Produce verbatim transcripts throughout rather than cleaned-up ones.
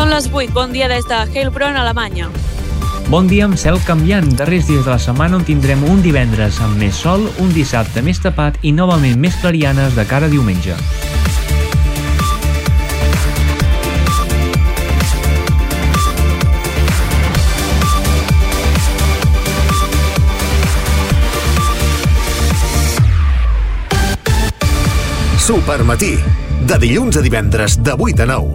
Són les vuit. Bon dia des de Heilbronn, Alemanya. Bon dia amb cel canviant, darrers dies de la setmana on tindrem un divendres amb més sol, un dissabte més tapat i novament més clarianes de cara a diumenge. Supermatí, de dilluns a divendres de vuit a nou.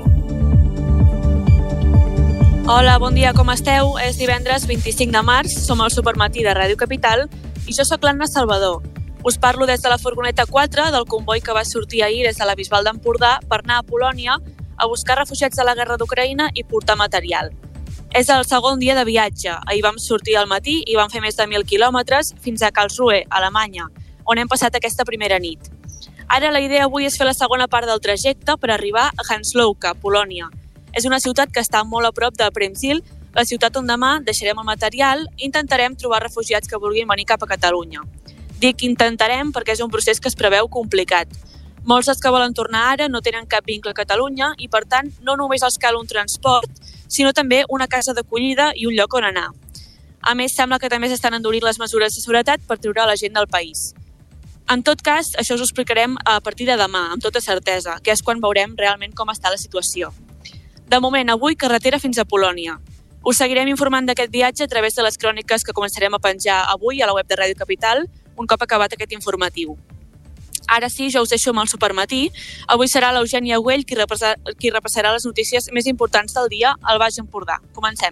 Hola, bon dia, com esteu? És divendres vint-i-cinc de març, som al Supermatí de Ràdio Capital i jo sóc l'Anna Salvador. Us parlo des de la furgoneta quatre del comboi que va sortir ahir des de la Bisbal d'Empordà per anar a Polònia a buscar refugiats de la guerra d'Ucraïna i portar material. És el segon dia de viatge. Ahir vam sortir al matí i vam fer més de mil quilòmetres fins a Karlsruhe, Alemanya, on hem passat aquesta primera nit. Ara la idea avui és fer la segona part del trajecte per arribar a Hansloka, Polònia. És una ciutat que està molt a prop de Przemyśl, la ciutat on demà deixarem el material i intentarem trobar refugiats que vulguin venir cap a Catalunya. Dic intentarem perquè és un procés que es preveu complicat. Molts dels que volen tornar ara no tenen cap vincle a Catalunya i, per tant, no només els cal un transport, sinó també una casa d'acollida i un lloc on anar. A més, sembla que també s'estan endurint les mesures de seguretat per treure la gent del país. En tot cas, això us ho explicarem a partir de demà, amb tota certesa, que és quan veurem realment com està la situació. De moment, avui, carretera fins a Polònia. Us seguirem informant d'aquest viatge a través de les cròniques que començarem a penjar avui a la web de Ràdio Capital, un cop acabat aquest informatiu. Ara sí, jo us deixo amb el Supermatí. Avui serà l'Eugènia Güell qui, repassar, qui repassarà les notícies més importants del dia al Baix Empordà. Comencem.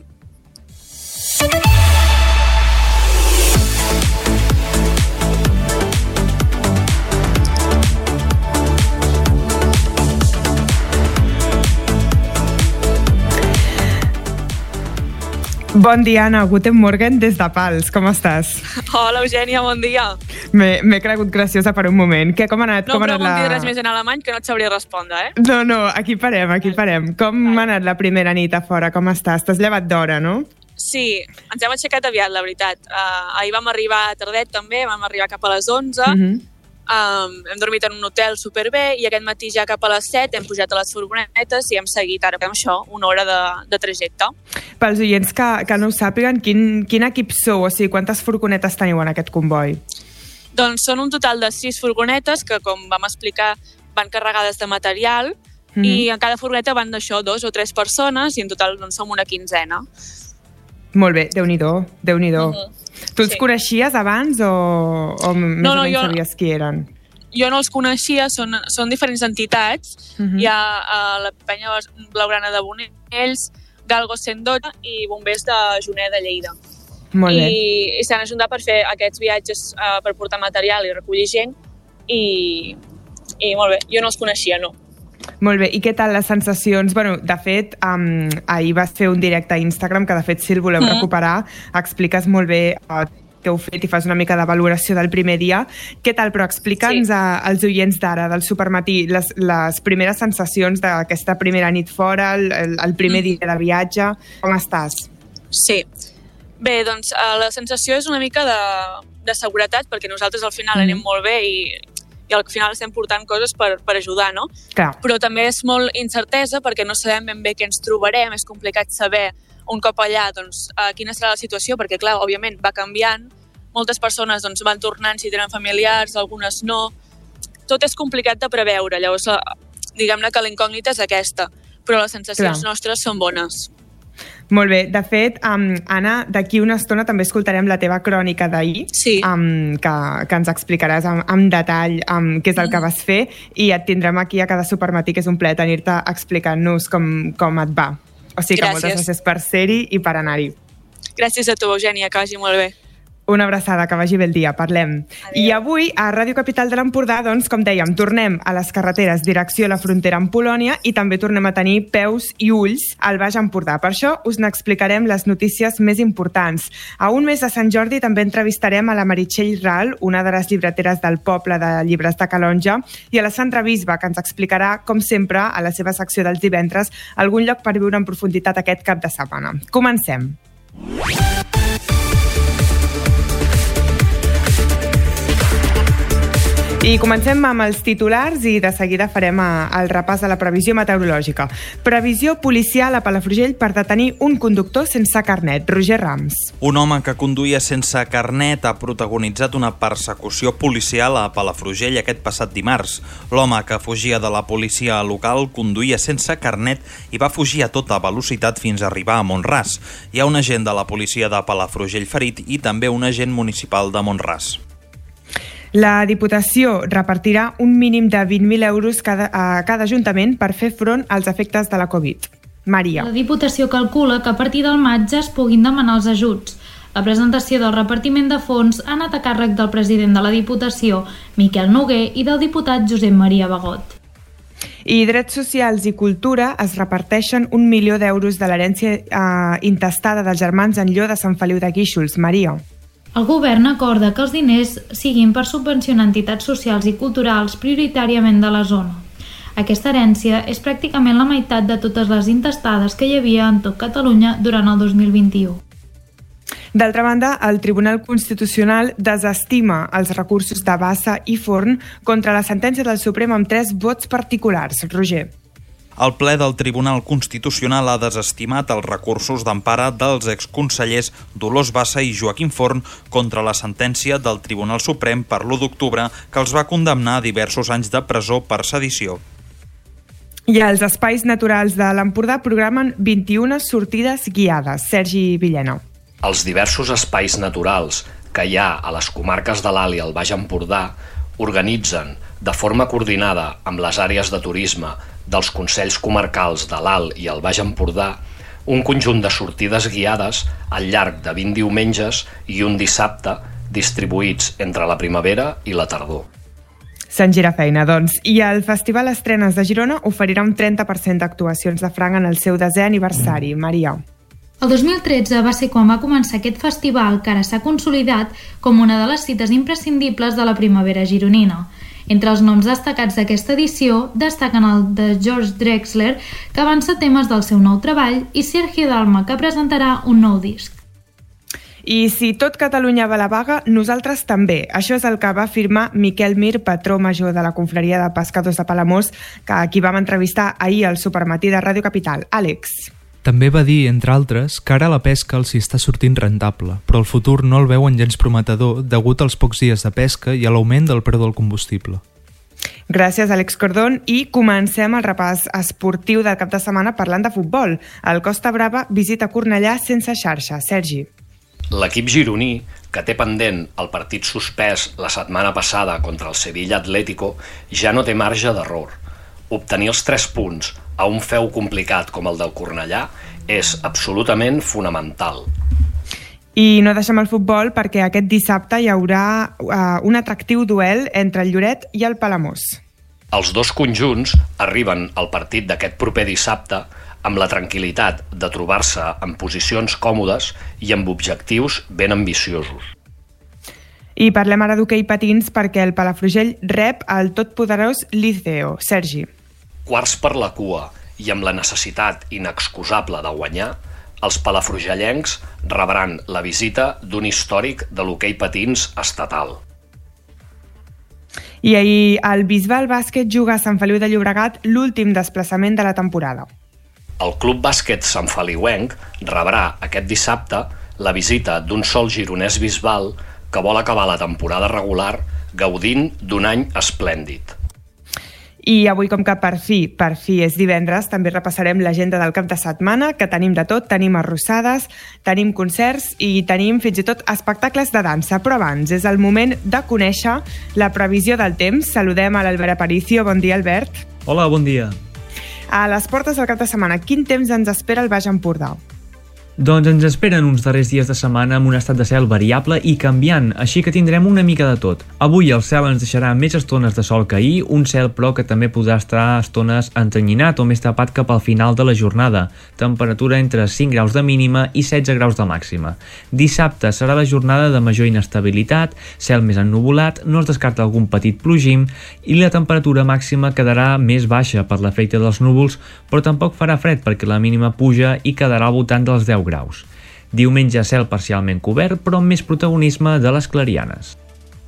Bon dia, Anna. Guten Morgen des de Pals. Com estàs? Hola, Eugènia, bon dia. M'he cregut graciosa per un moment. Què, com ha anat? No com ha anat preguntis la... res més en alemany, que no et sabria respondre, eh? No, no, aquí parem, aquí parem. Com ha anat la primera nit a fora? Com estàs? T'has llevat d'hora, no? Sí, ens hem aixecat aviat, la veritat. Uh, ahir vam arribar tardet, també, vam arribar cap a les onze. Uh-huh. Um, hem dormit en un hotel superbé i aquest matí ja cap a les set hem pujat a les furgonetes i hem seguit ara amb això, una hora de, de trajecte. Pels oients que, que no ho sàpiguen, quin, quin equip sou? O sigui, quantes furgonetes teniu en aquest comboi? Doncs són un total de sis furgonetes que, com vam explicar, van carregades de material. Mm-hmm. I en cada furgoneta van d'això dos o tres persones i en total doncs, som una quinzena. Molt bé, Déu-n'hi-do, Déu-n'hi-do. Mm-hmm. Tu els sí. coneixies abans o, o més no, no, o menys jo, sabies qui eren? Jo no els coneixia, són, són diferents entitats. Uh-huh. Hi ha uh, la penya blaugrana de Bonells, Galgo cent dotze i bombers de Joner de Lleida. Molt bé. I, i s'han ajuntat per fer aquests viatges uh, per portar material i recollir gent i, i molt bé, jo no els coneixia, no. Molt bé, i què tal les sensacions? Bueno, de fet, um, ahir vas fer un directe a Instagram, que de fet, si el volem mm. recuperar, expliques molt bé uh, què heu fet i fas una mica de valoració del primer dia. Què tal? Però explica'ns sí. a, als oients d'ara, del Supermatí, les, les primeres sensacions d'aquesta primera nit fora, el, el, el primer mm. dia de viatge. Com estàs? Sí. Bé, doncs uh, la sensació és una mica de, de seguretat, perquè nosaltres al final mm. anem molt bé i... i al final estem portant coses per, per ajudar, no? Clar. Però també és molt incertesa perquè no sabem ben bé què ens trobarem, és complicat saber un cop allà doncs, uh, quina serà la situació, perquè clar, òbviament va canviant, moltes persones doncs, van tornant si tenen familiars, algunes no, tot és complicat de preveure, llavors uh, diguem-ne que la incògnita és aquesta, però les sensacions clar. nostres són bones. Molt bé. De fet, um, Anna, d'aquí una estona també escoltarem la teva crònica d'ahir, sí. um, que, que ens explicaràs amb, amb detall um, què és el que vas fer i et tindrem aquí a cada Supermatí, que és un plaer tenir-te explicant-nos com, com et va. O sigui que gràcies. Moltes gràcies per ser-hi i per anar-hi. Gràcies a tu, Eugènia, que vagi molt bé. Una abraçada, que vagi bé el dia, parlem. Adéu. I avui, a Ràdio Capital de l'Empordà, doncs, com dèiem, tornem a les carreteres direcció a la frontera amb Polònia i també tornem a tenir peus i ulls al Baix Empordà. Per això us n'explicarem les notícies més importants. A un mes de Sant Jordi també entrevistarem a la Meritxell Ral, una de les llibreteres del poble de llibres de Calonge, i a la Sandra Bisba, que ens explicarà, com sempre, a la seva secció dels divendres, algun lloc per viure en profunditat aquest cap de setmana. Comencem. I comencem amb els titulars i de seguida farem el repàs de la previsió meteorològica. Previsió policial a Palafrugell per detenir un conductor sense carnet. Roger Rams. Un home que conduïa sense carnet ha protagonitzat una persecució policial a Palafrugell aquest passat dimarts. L'home que fugia de la policia local conduïa sense carnet i va fugir a tota velocitat fins a arribar a Mont-ras. Hi ha un agent de la policia de Palafrugell ferit i també un agent municipal de Mont-ras. La Diputació repartirà un mínim de vint mil euros cada, a cada ajuntament per fer front als efectes de la Covid. Maria. La Diputació calcula que a partir del maig ja es puguin demanar els ajuts. La presentació del repartiment de fons ha anat a càrrec del president de la Diputació, Miquel Noguer, i del diputat Josep Maria Bagot. I drets socials i cultura es reparteixen un milió d'euros de l'herència eh, intestada dels germans Enlló de Sant Feliu de Guíxols. Maria. El govern acorda que els diners siguin per subvencionar entitats socials i culturals prioritàriament de la zona. Aquesta herència és pràcticament la meitat de totes les intestades que hi havia en tot Catalunya durant el dos mil vint-i-u. D'altra banda, el Tribunal Constitucional desestima els recursos de Bassa i Forn contra la sentència del Suprem amb tres vots particulars. Roger. El ple del Tribunal Constitucional ha desestimat els recursos d'empara dels exconsellers Dolors Bassa i Joaquim Forn contra la sentència del Tribunal Suprem per l'u d'octubre que els va condemnar a diversos anys de presó per sedició. I els espais naturals de l'Empordà programen vint-i-una sortides guiades. Sergi Villena. Els diversos espais naturals que hi ha a les comarques de l'Alt i el Baix Empordà organitzen de forma coordinada amb les àrees de turisme dels Consells Comarcals de l'Alt i el Baix Empordà un conjunt de sortides guiades al llarg de vint diumenges i un dissabte distribuïts entre la primavera i la tardor. Se'n gira feina, doncs. I el Festival Estrenes de Girona oferirà un trenta per cent d'actuacions de franc en el seu desè aniversari. Maria. El dos mil tretze va ser quan va començar aquest festival que ara s'ha consolidat com una de les cites imprescindibles de la primavera gironina. Entre els noms destacats d'aquesta edició destaquen el de George Drexler, que avança temes del seu nou treball, i Sergio Dalma, que presentarà un nou disc. I si tot Catalunya va a la vaga, nosaltres també. Això és el que va afirmar Miquel Mir, patró major de la confraria de pescadors de Palamós, que aquí vam entrevistar ahir al Supermatí de Ràdio Capital. Àlex. També va dir, entre altres, que ara la pesca els hi està sortint rentable, però el futur no el veuen gens prometedor degut als pocs dies de pesca i a l'augment del preu del combustible. Gràcies, Àlex Cordón. I comencem el repàs esportiu del cap de setmana parlant de futbol. El Costa Brava visita Cornellà sense xarxa. Sergi. L'equip gironí, que té pendent el partit suspès la setmana passada contra el Sevilla Atlético, ja no té marge d'error. Obtenir els tres punts a un feu complicat com el del Cornellà és absolutament fonamental. I no deixem el futbol perquè aquest dissabte hi haurà uh, un atractiu duel entre el Lloret i el Palamós. Els dos conjunts arriben al partit d'aquest proper dissabte amb la tranquil·litat de trobar-se en posicions còmodes i amb objectius ben ambiciosos. I parlem ara d'hoquei patins perquè el Palafrugell rep el totpoderós Liceo. Sergi. Quarts per la cua i amb la necessitat inexcusable de guanyar, els palafrugellencs rebran la visita d'un històric de l'hoquei patins estatal. I ahir el Bisbal Bàsquet juga a Sant Feliu de Llobregat l'últim desplaçament de la temporada. El Club Bàsquet Sant Feliuenc rebrà aquest dissabte la visita d'un sol gironès Bisbal que vol acabar la temporada regular gaudint d'un any esplèndid. I avui, com que per fi, per fi és divendres, també repassarem l'agenda del cap de setmana, que tenim de tot, tenim arrossades, tenim concerts i tenim fins i tot espectacles de dansa. Però abans és el moment de conèixer la previsió del temps. Saludem a l'Albert Aparicio. Bon dia, Albert. Hola, bon dia. A les portes del cap de setmana, quin temps ens espera el Baix Empordà? Doncs ens esperen uns darrers dies de setmana amb un estat de cel variable i canviant, així que tindrem una mica de tot. Avui el cel ens deixarà més estones de sol que ahir, un cel però que també podrà estar estones entenyinat o més tapat cap al final de la jornada. Temperatura entre cinc graus de mínima i setze graus de màxima. Dissabte serà la jornada de major inestabilitat, cel més ennuvolat, no es descarta algun petit plogim i la temperatura màxima quedarà més baixa per l'efecte dels núvols, però tampoc farà fred perquè la mínima puja i quedarà al voltant dels deu graus. Diumenge cel parcialment cobert, però amb més protagonisme de les clarianes.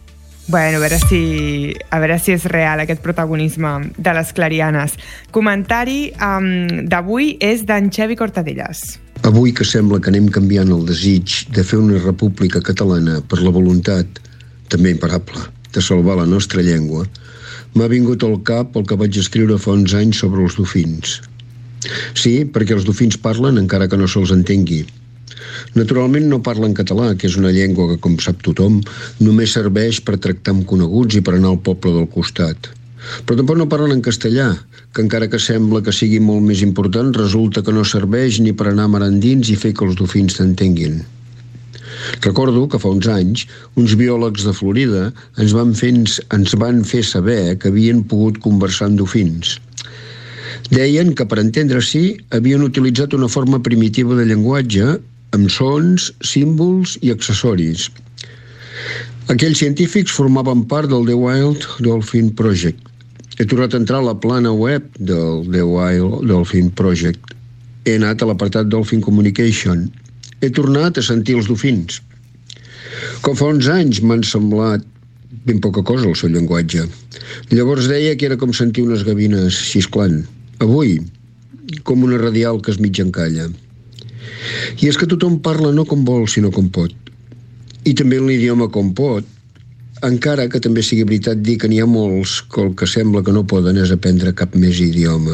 Bueno, a veure si, a veure si és real aquest protagonisme de les clarianes. Comentari um, d'avui és d'en Xevi Cortadellas. Avui que sembla que anem canviant el desig de fer una república catalana per la voluntat, també imparable, de salvar la nostra llengua, m'ha vingut al cap el que vaig escriure fa uns anys sobre els dofins. Sí, perquè els dofins parlen encara que no se'ls entengui. Naturalment no parlen català, que és una llengua que, com sap tothom, només serveix per tractar amb coneguts i per anar al poble del costat. Però tampoc no parlen en castellà, que encara que sembla que sigui molt més important, resulta que no serveix ni per anar mar endins i fer que els dofins t'entenguin. Recordo que fa uns anys, uns biòlegs de Florida ens van, fer, ens van fer saber que havien pogut conversar amb dofins. Deien que, per entendre-s'hi, havien utilitzat una forma primitiva de llenguatge amb sons, símbols i accessoris. Aquells científics formaven part del The Wild Dolphin Project. He tornat a entrar a la plana web del The Wild Dolphin Project. He anat a l'apartat Dolphin Communication. He tornat a sentir els dofins. Com fa uns anys m'han semblat ben poca cosa el seu llenguatge. Llavors deia que era com sentir unes gavines xisclant. Avui, com una radial que es mig encalla. I és que tothom parla no com vol, sinó com pot. I també en l'idioma com pot, encara que també sigui veritat dir que n'hi ha molts que el que sembla que no poden és aprendre cap més idioma.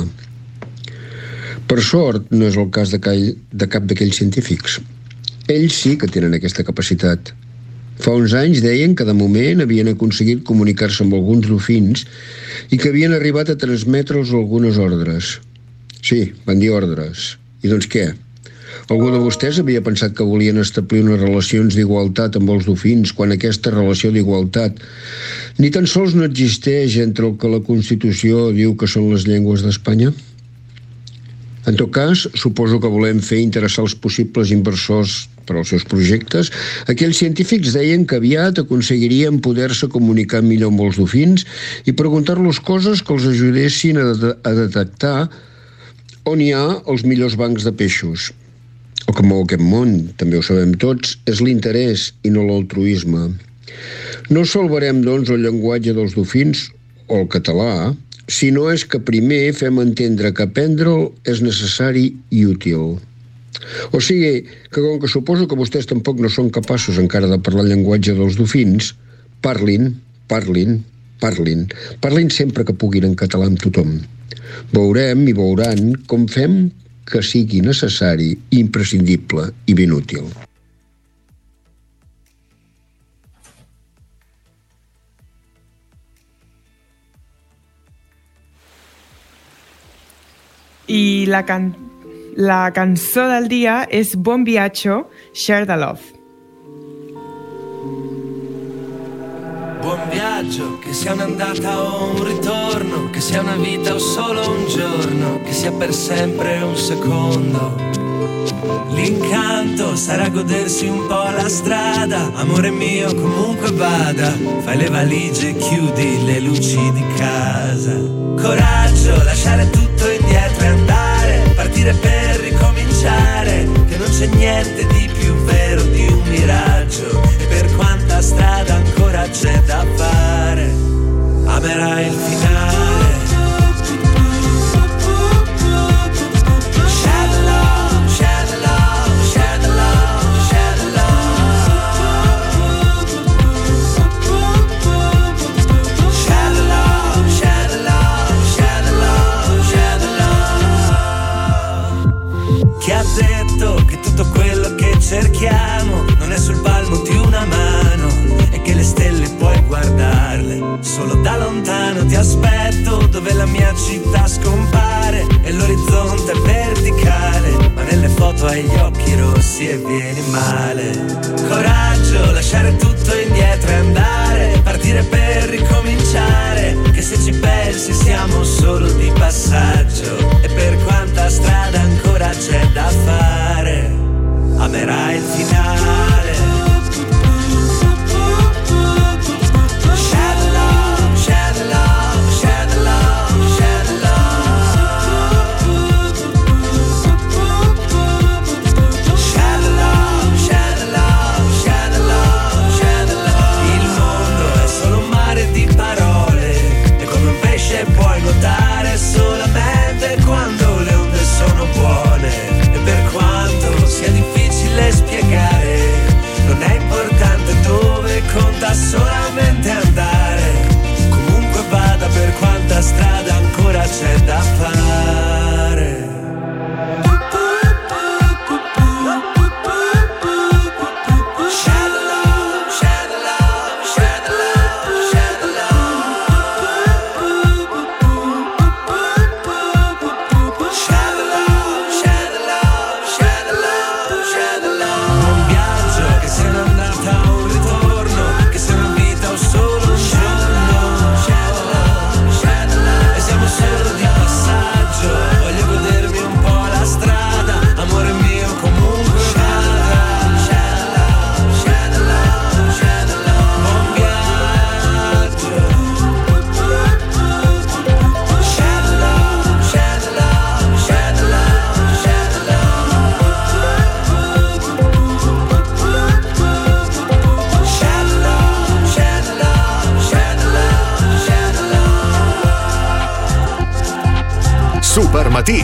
Per sort, no és el cas de, call, de cap d'aquells científics. Ells sí que tenen aquesta capacitat. Fa uns anys deien que de moment havien aconseguit comunicar-se amb alguns dofins i que havien arribat a transmetre'ls algunes ordres. Sí, van dir ordres. I doncs què? Algú de vostès havia pensat que volien establir unes relacions d'igualtat amb els dofins quan aquesta relació d'igualtat ni tan sols no existeix entre el que la Constitució diu que són les llengües d'Espanya? En tot cas, suposo que volem fer interessar els possibles inversors per als seus projectes. Aquells científics deien que aviat aconseguirien poder-se comunicar millor amb els dofins i preguntar-los coses que els ajudessin a, de a detectar on hi ha els millors bancs de peixos. El que mou aquest món, també ho sabem tots, és l'interès i no l'altruisme. No salvarem, doncs, el llenguatge dels dofins o el català, si no és que primer fem entendre que aprendre'l és necessari i útil. O sigui, que com que suposo que vostès tampoc no són capaços encara de parlar el llenguatge dels dofins, parlin, parlin, parlin, parlin sempre que puguin en català amb tothom. Veurem i veuran com fem que sigui necessari, imprescindible i ben útil. I la, can la cançó del dia és Bon Viaggio, Share the Love. Buon viaggio, che sia un'andata o un ritorno, che sia una vita o solo un giorno, che sia per sempre un secondo. L'incanto sarà godersi un po' la strada, amore mio comunque vada, fai le valigie e chiudi le luci di casa. Coraggio, lasciare tutto indietro e andare, partire per ricominciare, che non c'è niente di più vero di un miraggio, e per quanta strada ancora c'è da fare, amerai il finale. Cerchiamo, non è sul palmo di una mano, e che le stelle puoi guardarle solo da lontano. Ti aspetto dove la mia città scompare e l'orizzonte è verticale, ma nelle foto hai gli occhi rossi e vieni male. Coraggio, lasciare tutto indietro e andare, partire per ricominciare, che se ci pensi siamo solo di passaggio, e per quanta strada ancora c'è da fare, amerai il finale. Share the love, share the love, share the love, share the love. Share the love, share the love, share the love, share the love. Il mondo è solo un Supermatí.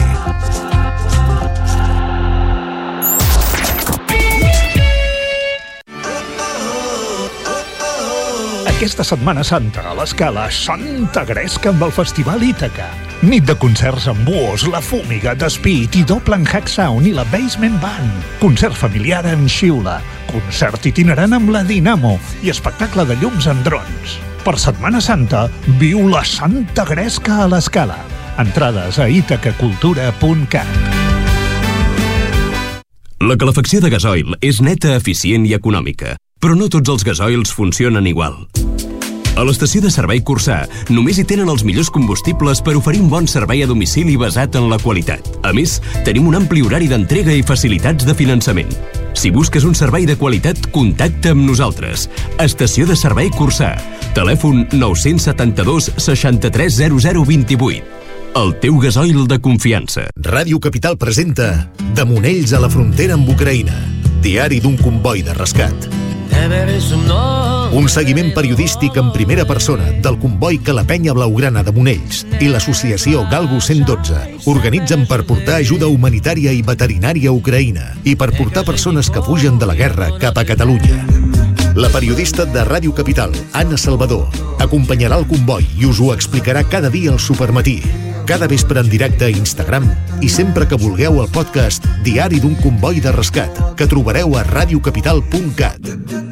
Aquesta Setmana Santa a l'Escala, Santa Gresca amb el Festival Ítaca. Nit de concerts amb Buos, La Fúmiga, The Speed i Doble en Hack Sound i la Basement Band. Concert familiar en Xiula. Concert itinerant amb la Dinamo i espectacle de llums amb drons. Per Setmana Santa, viu la Santa Gresca a l'Escala. Entrades a itacacultura punt cat. La calefacció de gasoil és neta, eficient i econòmica, però no tots els gasoils funcionen igual. A l'estació de servei Cursà només hi tenen els millors combustibles per oferir un bon servei a domicili basat en la qualitat. A més, tenim un ampli horari d'entrega i facilitats de finançament. Si busques un servei de qualitat, contacta amb nosaltres. Estació de servei Cursà. Telèfon nou set dos, seixanta-tres, zero zero, vint-i-vuit. El teu gasoil de confiança. Ràdio Capital presenta De Monells a la frontera amb Ucraïna. Diari d'un comboi de rescat. Un seguiment periodístic en primera persona del comboi que la penya blaugrana de Monells i l'associació Galgo cent dotze organitzen per portar ajuda humanitària i veterinària a Ucraïna i per portar persones que fugen de la guerra cap a Catalunya. La periodista de Ràdio Capital, Anna Salvador, acompanyarà el comboi i us ho explicarà cada dia al Supermatí. Cada vespre en directe a Instagram i sempre que vulgueu el podcast Diari d'un comboi de rescat, que trobareu a radiocapital punt cat.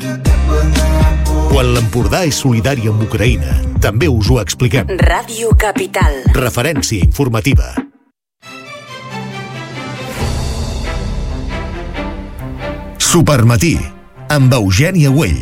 Quan l'Empordà és solidari amb Ucraïna, també us ho expliquem. Ràdio Capital. Referència informativa. Supermatí, amb Eugènia Güell.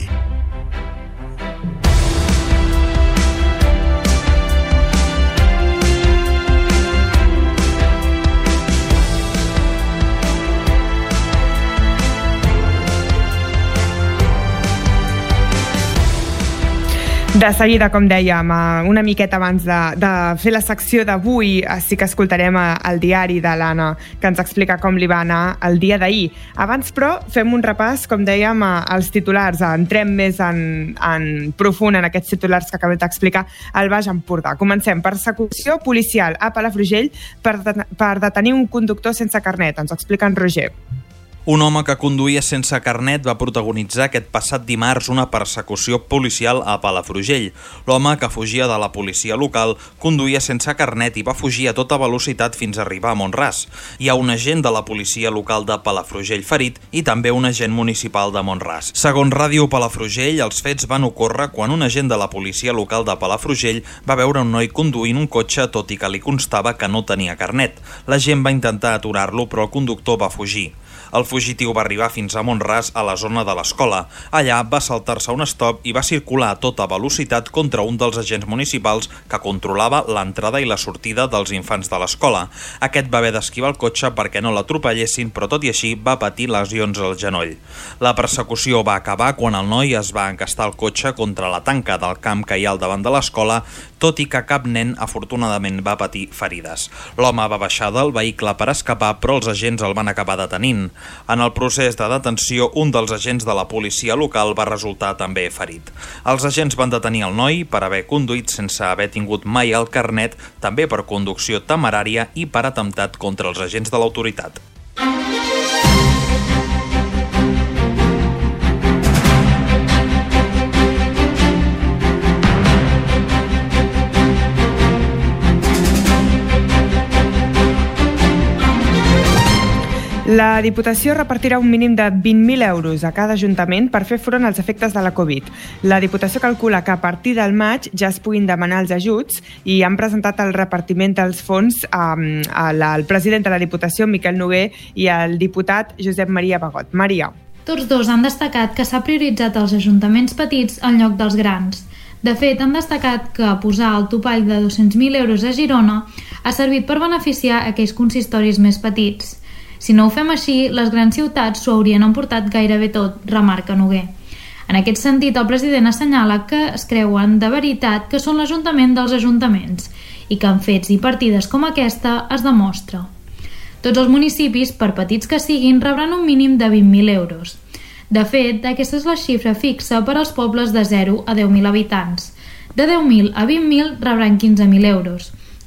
De seguida, com dèiem, una miqueta abans de, de fer la secció d'avui, sí que escoltarem el diari de l'Anna, que ens explica com li va anar el dia d'ahir. Abans, però, fem un repàs, com dèiem, als titulars. Entrem més en, en profund en aquests titulars que acabem d'explicar al Baix Empordà. Comencem. Persecució policial a Palafrugell per, de, per detenir un conductor sense carnet. Ens ho explica en Roger. Un home que conduïa sense carnet va protagonitzar aquest passat dimarts una persecució policial a Palafrugell. L'home, que fugia de la policia local, conduïa sense carnet i va fugir a tota velocitat fins a arribar a Mont-ras. Hi ha un agent de la policia local de Palafrugell ferit i també un agent municipal de Mont-ras. Segons Ràdio Palafrugell, els fets van ocórrer quan un agent de la policia local de Palafrugell va veure un noi conduint un cotxe, tot i que li constava que no tenia carnet. L'agent va intentar aturar-lo, però el conductor va fugir. El fugitiu va arribar fins a Mont-ras, a la zona de l'escola. Allà va saltar-se un stop i va circular a tota velocitat contra un dels agents municipals que controlava l'entrada i la sortida dels infants de l'escola. Aquest va haver d'esquivar el cotxe perquè no l'atropellessin, però tot i així va patir lesions al genoll. La persecució va acabar quan el noi es va encastar el cotxe contra la tanca del camp que hi ha al davant de l'escola, tot i que cap nen afortunadament va patir ferides. L'home va baixar del vehicle per escapar, però els agents el van acabar detenint. En el procés de detenció, un dels agents de la policia local va resultar també ferit. Els agents van detenir el noi per haver conduït sense haver tingut mai el carnet, també per conducció temerària i per atemptat contra els agents de l'autoritat. La Diputació repartirà un mínim de vint mil euros a cada ajuntament per fer front als efectes de la Covid. La Diputació calcula que a partir del maig ja es puguin demanar els ajuts i han presentat el repartiment dels fons um, al president de la Diputació, Miquel Noguer, i al diputat Josep Maria Bagot. Maria. Tots dos han destacat que s'ha prioritzat els ajuntaments petits en lloc dels grans. De fet, han destacat que posar el topall de dos-cents mil euros a Girona ha servit per beneficiar aquells consistoris més petits. Si no ho fem així, les grans ciutats s'ho haurien emportat gairebé tot, remarca Noguer. En aquest sentit, el president assenyala que es creuen de veritat que són l'Ajuntament dels ajuntaments i que en fets i partides com aquesta es demostra. Tots els municipis, per petits que siguin, rebran un mínim de vint mil euros. De fet, aquesta és la xifra fixa per als pobles de zero a deu mil habitants. De deu mil a vint mil rebran quinze mil euros.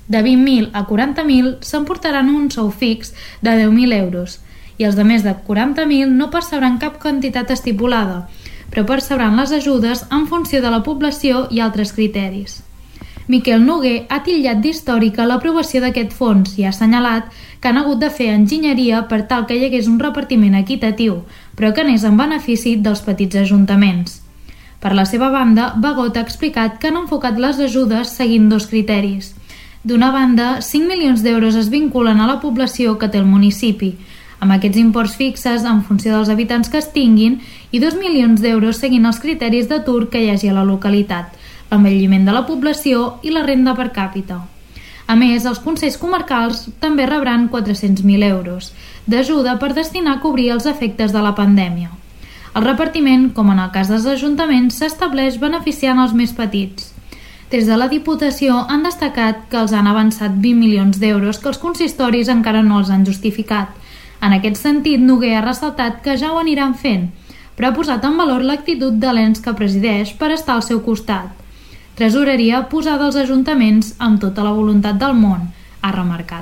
de vint mil a quaranta mil s'emportaran un sou fix de deu mil euros i els de més de quaranta mil no percebran cap quantitat estipulada, però percebran les ajudes en funció de la població i altres criteris. Miquel Noguer ha titllat d'històrica l'aprovació d'aquest fons i ha assenyalat que han hagut de fer enginyeria per tal que hi hagués un repartiment equitatiu, però que anés en benefici dels petits ajuntaments. Per la seva banda, Bagot ha explicat que han enfocat les ajudes seguint dos criteris. D'una banda, cinc milions d'euros es vinculen a la població que té el municipi, amb aquests imports fixes en funció dels habitants que es tinguin, i dos milions d'euros seguint els criteris d'atur que hi hagi a la localitat, l'envelliment de la població i la renda per càpita. A més, els consells comarcals també rebran quatre-cents mil euros d'ajuda per destinar a cobrir els efectes de la pandèmia. El repartiment, com en el cas dels ajuntaments, s'estableix beneficiant els més petits. Des de la Diputació han destacat que els han avançat vint milions d'euros que els consistoris encara no els han justificat. En aquest sentit, Noguer ha ressaltat que ja ho aniran fent, però ha posat en valor l'actitud de l'ens que presideix per estar al seu costat. Tresoreria posada als ajuntaments amb tota la voluntat del món, ha remarcat.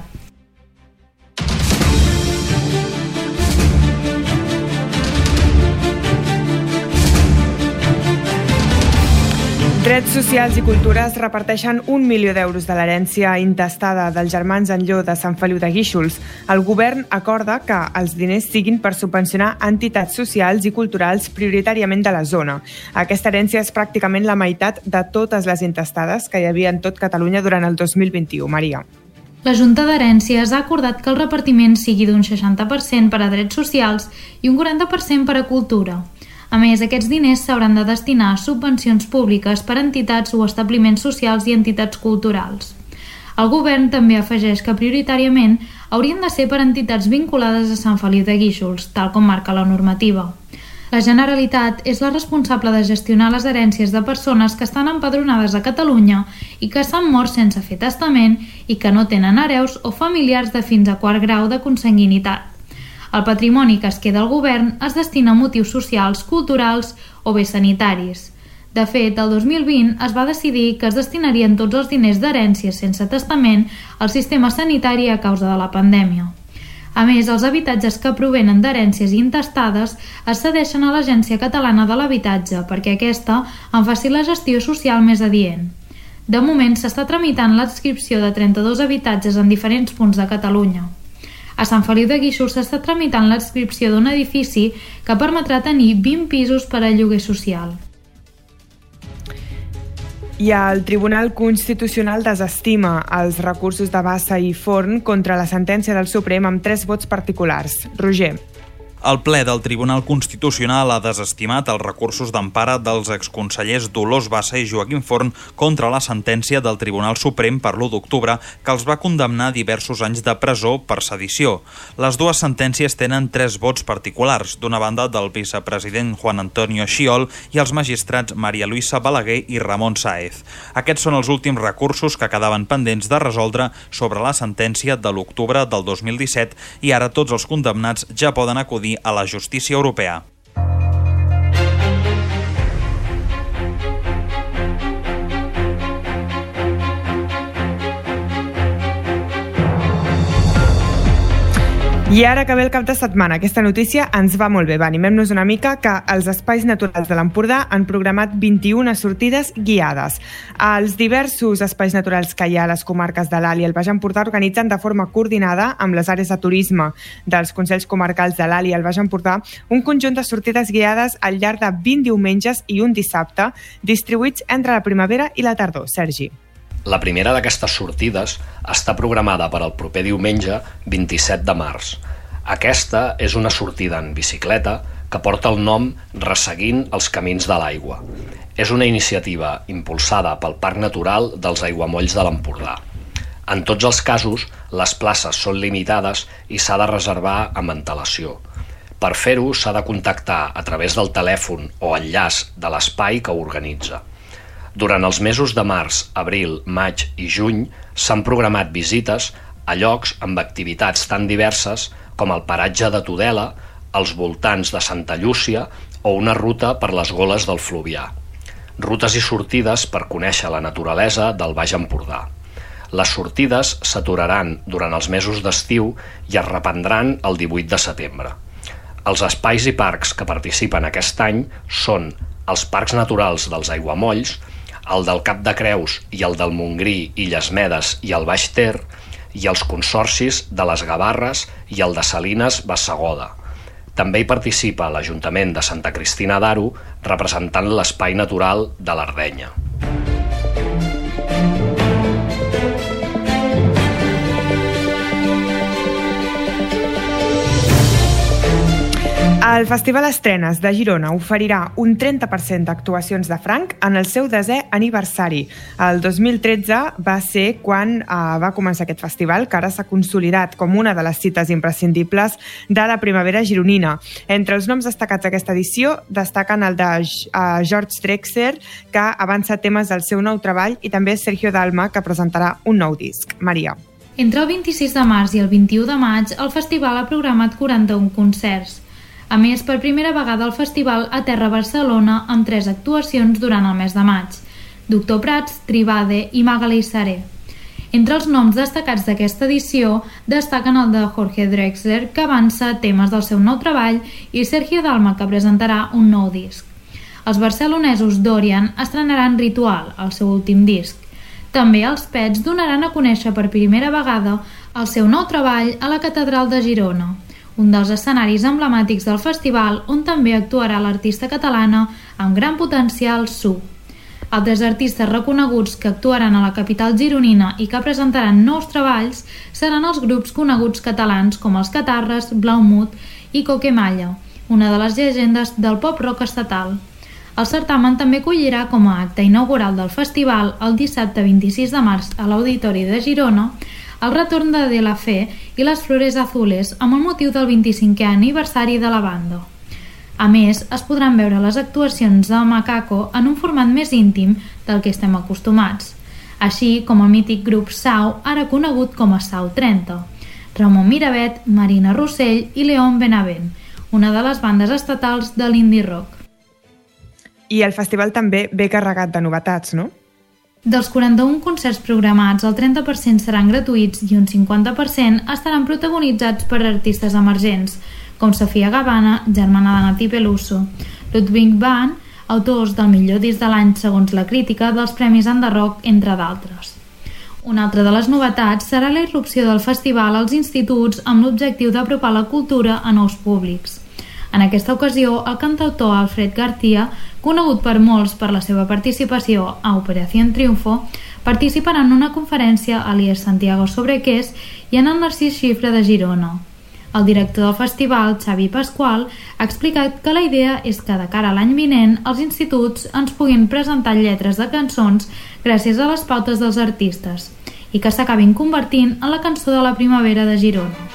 Drets socials i cultures reparteixen un milió d'euros de l'herència intestada dels germans Enlló de Sant Feliu de Guíxols. El govern acorda que els diners siguin per subvencionar entitats socials i culturals prioritàriament de la zona. Aquesta herència és pràcticament la meitat de totes les intestades que hi havia en tot Catalunya durant el dos mil vint-i-u. Maria. La Junta d'Herències ha acordat que el repartiment sigui d'un seixanta per cent per a drets socials i un quaranta per cent per a cultura. A més, aquests diners s'hauran de destinar a subvencions públiques per a entitats o establiments socials i entitats culturals. El govern també afegeix que prioritàriament haurien de ser per a entitats vinculades a Sant Feliu de Guíxols, tal com marca la normativa. La Generalitat és la responsable de gestionar les herències de persones que estan empadronades a Catalunya i que s'han mort sense fer testament i que no tenen hereus o familiars de fins a quart grau de consanguinitat. El patrimoni que es queda al govern es destina a motius socials, culturals o bé sanitaris. De fet, el dos mil vint es va decidir que es destinarien tots els diners d'herències sense testament al sistema sanitari a causa de la pandèmia. A més, els habitatges que provenen d'herències intestades es cedeixen a l'Agència Catalana de l'Habitatge perquè aquesta en faci la gestió social més adient. De moment s'està tramitant l'adscripció de trenta-dos habitatges en diferents punts de Catalunya. A Sant Feliu de Guíxols s'està tramitant l'adscripció d'un edifici que permetrà tenir vint pisos per a lloguer social. I el Tribunal Constitucional desestima els recursos de Bassa i Forn contra la sentència del Suprem amb tres vots particulars. Roger. El ple del Tribunal Constitucional ha desestimat els recursos d'empara dels exconsellers Dolors Bassa i Joaquim Forn contra la sentència del Tribunal Suprem per l'u d'octubre que els va condemnar a diversos anys de presó per sedició. Les dues sentències tenen tres vots particulars, d'una banda del vicepresident Juan Antonio Xiol i els magistrats Maria Luisa Balaguer i Ramon Sáez. Aquests són els últims recursos que quedaven pendents de resoldre sobre la sentència de l'octubre del dos mil disset i ara tots els condemnats ja poden acudir a la justícia europea. I ara que ve el cap de setmana, aquesta notícia ens va molt bé. Va, animem-nos una mica que els espais naturals de l'Empordà han programat vint-i-una sortides guiades. Els diversos espais naturals que hi ha a les comarques de l'Alt i el Baix Empordà organitzen de forma coordinada amb les àrees de turisme dels Consells Comarcals de l'Alt i el Baix Empordà un conjunt de sortides guiades al llarg de vint diumenges i un dissabte, distribuïts entre la primavera i la tardor. Sergi. La primera d'aquestes sortides està programada per al proper diumenge vint-i-set de març. Aquesta és una sortida en bicicleta que porta el nom Resseguint els camins de l'aigua. És una iniciativa impulsada pel Parc Natural dels Aiguamolls de l'Empordà. En tots els casos, les places són limitades i s'ha de reservar amb antelació. Per fer-ho s'ha de contactar a través del telèfon o enllaç de l'espai que organitza. Durant els mesos de març, abril, maig i juny s'han programat visites a llocs amb activitats tan diverses com el paratge de Tudela, els voltants de Santa Llúcia o una ruta per les Goles del Fluvià. Rutes i sortides per conèixer la naturalesa del Baix Empordà. Les sortides s'aturaran durant els mesos d'estiu i es reprendran el divuit de setembre. Els espais i parcs que participen aquest any són els Parcs Naturals dels Aiguamolls, el del Cap de Creus i el del Montgrí, Illes Medes i el Baix Ter, i els consorcis de les Gavarres i el de Salines Bassegoda. També hi participa l'Ajuntament de Santa Cristina d'Aro, representant l'espai natural de l'Ardenya. El Festival Estrenes de Girona oferirà un trenta per cent d'actuacions de franc en el seu desè aniversari. El dos mil tretze va ser quan eh, va començar aquest festival, que ara s'ha consolidat com una de les cites imprescindibles de la primavera gironina. Entre els noms destacats d'aquesta edició destaquen el de uh, George Drexler, que avança temes del seu nou treball, i també Sergio Dalma, que presentarà un nou disc. Maria. Entre el vint-i-sis de març i el vint-i-u de maig, el festival ha programat quaranta-un concerts. A més, per primera vegada el festival aterra a Barcelona amb tres actuacions durant el mes de maig: Doctor Prats, Tribade i Magalí Saré. Entre els noms destacats d'aquesta edició destaquen el de Jorge Drexler, que avança temes del seu nou treball, i Sergio Dalma, que presentarà un nou disc. Els barcelonesos Dorian estrenaran Ritual, el seu últim disc. També els Pets donaran a conèixer per primera vegada el seu nou treball a la Catedral de Girona, un dels escenaris emblemàtics del festival, on també actuarà l'artista catalana amb gran potencial Su. Altres artistes reconeguts que actuaran a la capital gironina i que presentaran nous treballs seran els grups coneguts catalans com els Catarres, Blaumut i Coquemalla, una de les llegendes del pop-rock estatal. El certamen també acollirà com a acte inaugural del festival el dissabte vint-i-sis de març a l'Auditori de Girona el retorn de De La Fe i les Flores Azules amb el motiu del vint-i-cinquè aniversari de la banda. A més, es podran veure les actuacions de Macaco en un format més íntim del que estem acostumats, així com el mític grup Sau, ara conegut com a Sau trenta, Ramon Miravet, Marina Rossell i León Benavent, una de les bandes estatals de l'indie rock. I el festival també ve carregat de novetats, no? Dels quaranta-un concerts programats, el trenta per cent seran gratuïts i un cinquanta per cent estaran protagonitzats per artistes emergents, com Sofia Gavana, germana de Nati Peluso, Ludwig van, autors del millor disc de l'any segons la crítica dels Premis Enderrock, entre d'altres. Una altra de les novetats serà la irrupció del festival als instituts amb l'objectiu d'apropar la cultura a nous públics. En aquesta ocasió, el cantautor Alfred García, conegut per molts per la seva participació a Operación Triunfo, participarà en una conferència a l'I E S Santiago Sobrequés i en el Narcís Xifre de Girona. El director del festival, Xavi Pasqual, ha explicat que la idea és que de cara a l'any vinent els instituts ens puguin presentar lletres de cançons gràcies a les pautes dels artistes i que s'acabin convertint en la cançó de la primavera de Girona.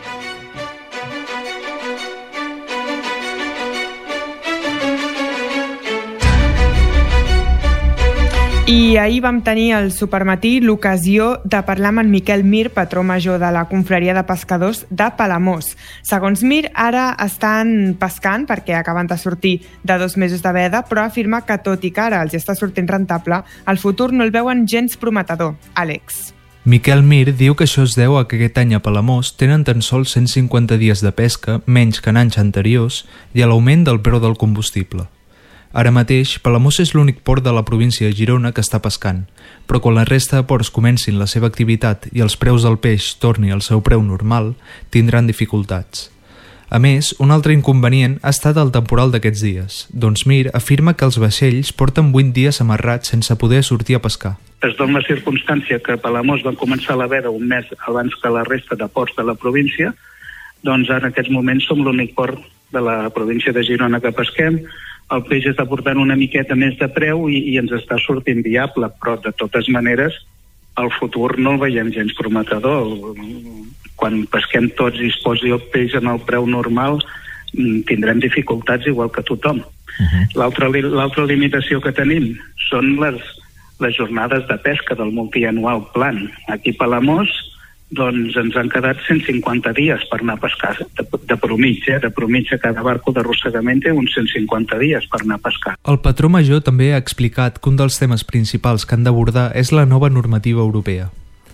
I ahir vam tenir al Supermatí l'ocasió de parlar amb en Miquel Mir, patró major de la confraria de pescadors de Palamós. Segons Mir, ara estan pescant perquè acaben de sortir de dos mesos de veda, però afirma que tot i que ara els està sortint rentable, el futur no el veuen gens prometedor. Àlex. Miquel Mir diu que això es deu a que aquest any a Palamós tenen tan sols cent cinquanta dies de pesca, menys que en anys anteriors, i a l'augment del preu del combustible. Ara mateix, Palamós és l'únic port de la província de Girona que està pescant, però quan la resta de ports comencin la seva activitat i els preus del peix torni al seu preu normal, tindran dificultats. A més, un altre inconvenient ha estat el temporal d'aquests dies, doncs Mir afirma que els vaixells porten vuit dies amarrats sense poder sortir a pescar. Es dona la circumstància que a Palamós van començar la veda un mes abans que la resta de ports de la província, doncs en aquests moments som l'únic port de la província de Girona que pesquem. El peix està portant una miqueta més de preu i, i ens està sortint viable, però de totes maneres el futur no el veiem gens prometedor. Quan pesquem tots i es posi el peix en el preu normal, tindrem dificultats igual que tothom. Uh-huh. L'altra, l'altra limitació que tenim són les, les jornades de pesca del multianual plan. Aquí a Palamós doncs ens han quedat cent cinquanta dies per anar a pescar, de, de promitja, eh? de promitja cada barco d'arrossegament té uns cent cinquanta dies per anar a pescar. El patró major també ha explicat que un dels temes principals que han d'abordar és la nova normativa europea.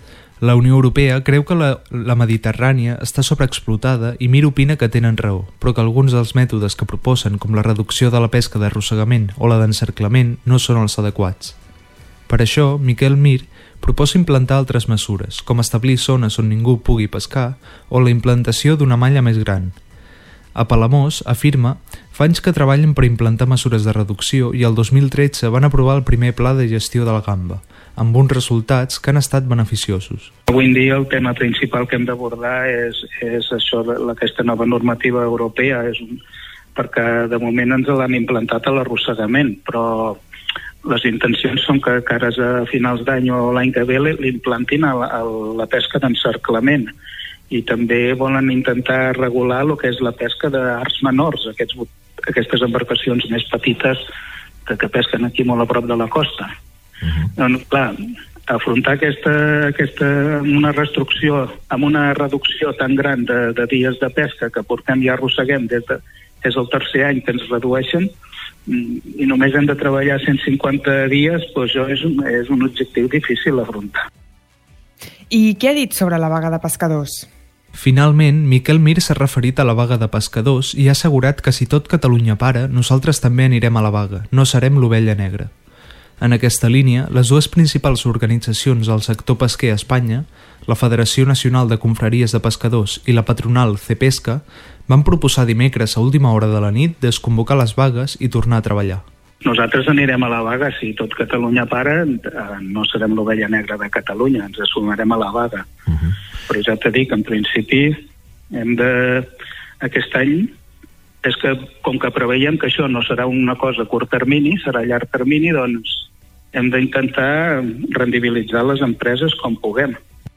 La Unió Europea creu que la, la Mediterrània està sobreexplotada i Mir opina que tenen raó, però que alguns dels mètodes que proposen, com la reducció de la pesca d'arrossegament o la d'encerclament, no són els adequats. Per això, Miquel Mir proposa implantar altres mesures, com establir zones on ningú pugui pescar o la implantació d'una malla més gran. A Palamós, afirma, fa anys que treballen per implantar mesures de reducció i el dos mil tretze van aprovar el primer pla de gestió de la gamba, amb uns resultats que han estat beneficiosos. Avui en dia el tema principal que hem d'abordar és, és això, aquesta nova normativa europea, és un, perquè de moment ens l'han implantat a l'arrossegament, però les intencions són que cara a finals d'any o l'any que ve l'implantin a la, a la pesca d'encerclament. I també volen intentar regular el que és la pesca d'arts menors, aquests, aquestes embarcacions més petites que, que pesquen aquí molt a prop de la costa. Uh-huh. Doncs, clar, afrontar aquesta, aquesta una restricció amb una reducció tan gran de, de dies de pesca que portem i arrosseguem des de, és el tercer any que ens redueixen i només hem de treballar cent cinquanta dies, doncs això és un, és un objectiu difícil d'afrontar. I què ha dit sobre la vaga de pescadors? Finalment, Miquel Mir s'ha referit a la vaga de pescadors i ha assegurat que si tot Catalunya para, nosaltres també anirem a la vaga, no serem l'ovella negra. En aquesta línia, les dues principals organitzacions del sector pesquer a Espanya, la Federació Nacional de Confraries de Pescadors i la patronal Cepesca, van proposar dimecres a última hora de la nit desconvocar les vagues i tornar a treballar. Nosaltres anirem a la vaga, si tot Catalunya para, no serem l'ovella negra de Catalunya, ens assumirem a la vaga. Uh-huh. Però ja t'he dit que en principi hem de... aquest any és que com que preveiem que això no serà una cosa a curt termini, serà a llarg termini, doncs hem d'intentar rendibilitzar les empreses com puguem.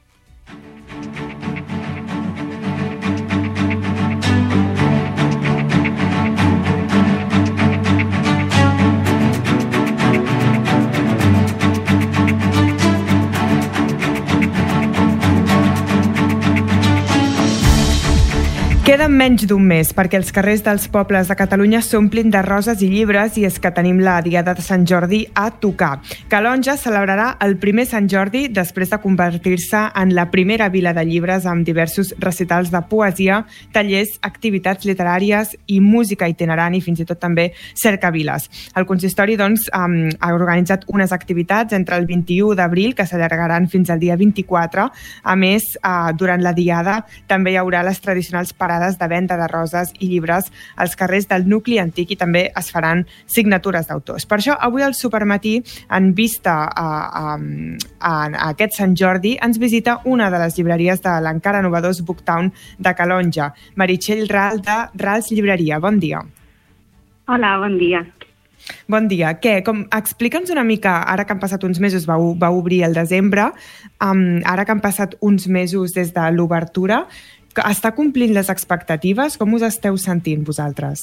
Queden menys d'un mes perquè els carrers dels pobles de Catalunya s'omplin de roses i llibres i és que tenim la Diada de Sant Jordi a tocar. Calonge celebrarà el primer Sant Jordi després de convertir-se en la primera vila de llibres amb diversos recitals de poesia, tallers, activitats literàries i música itinerant i fins i tot també cercaviles. El consistori doncs, ha organitzat unes activitats entre el vint-i-u d'abril que s'allargaran fins al dia vint-i-quatre. A més, durant la Diada també hi haurà les tradicionals parades de venda de roses i llibres als carrers del nucli antic i també es faran signatures d'autors. Per això, avui al Supermatí, en vista a, a, a, a aquest Sant Jordi, ens visita una de les llibreries de l'encara novedós Booktown de Calonge, Meritxell Ral de Rals Llibreria. Bon dia. Hola, bon dia. Bon dia. Què? Com, explica'ns una mica, ara que han passat uns mesos, va, va obrir el desembre, um, ara que han passat uns mesos des de l'obertura, està complint les expectatives? Com us esteu sentint vosaltres?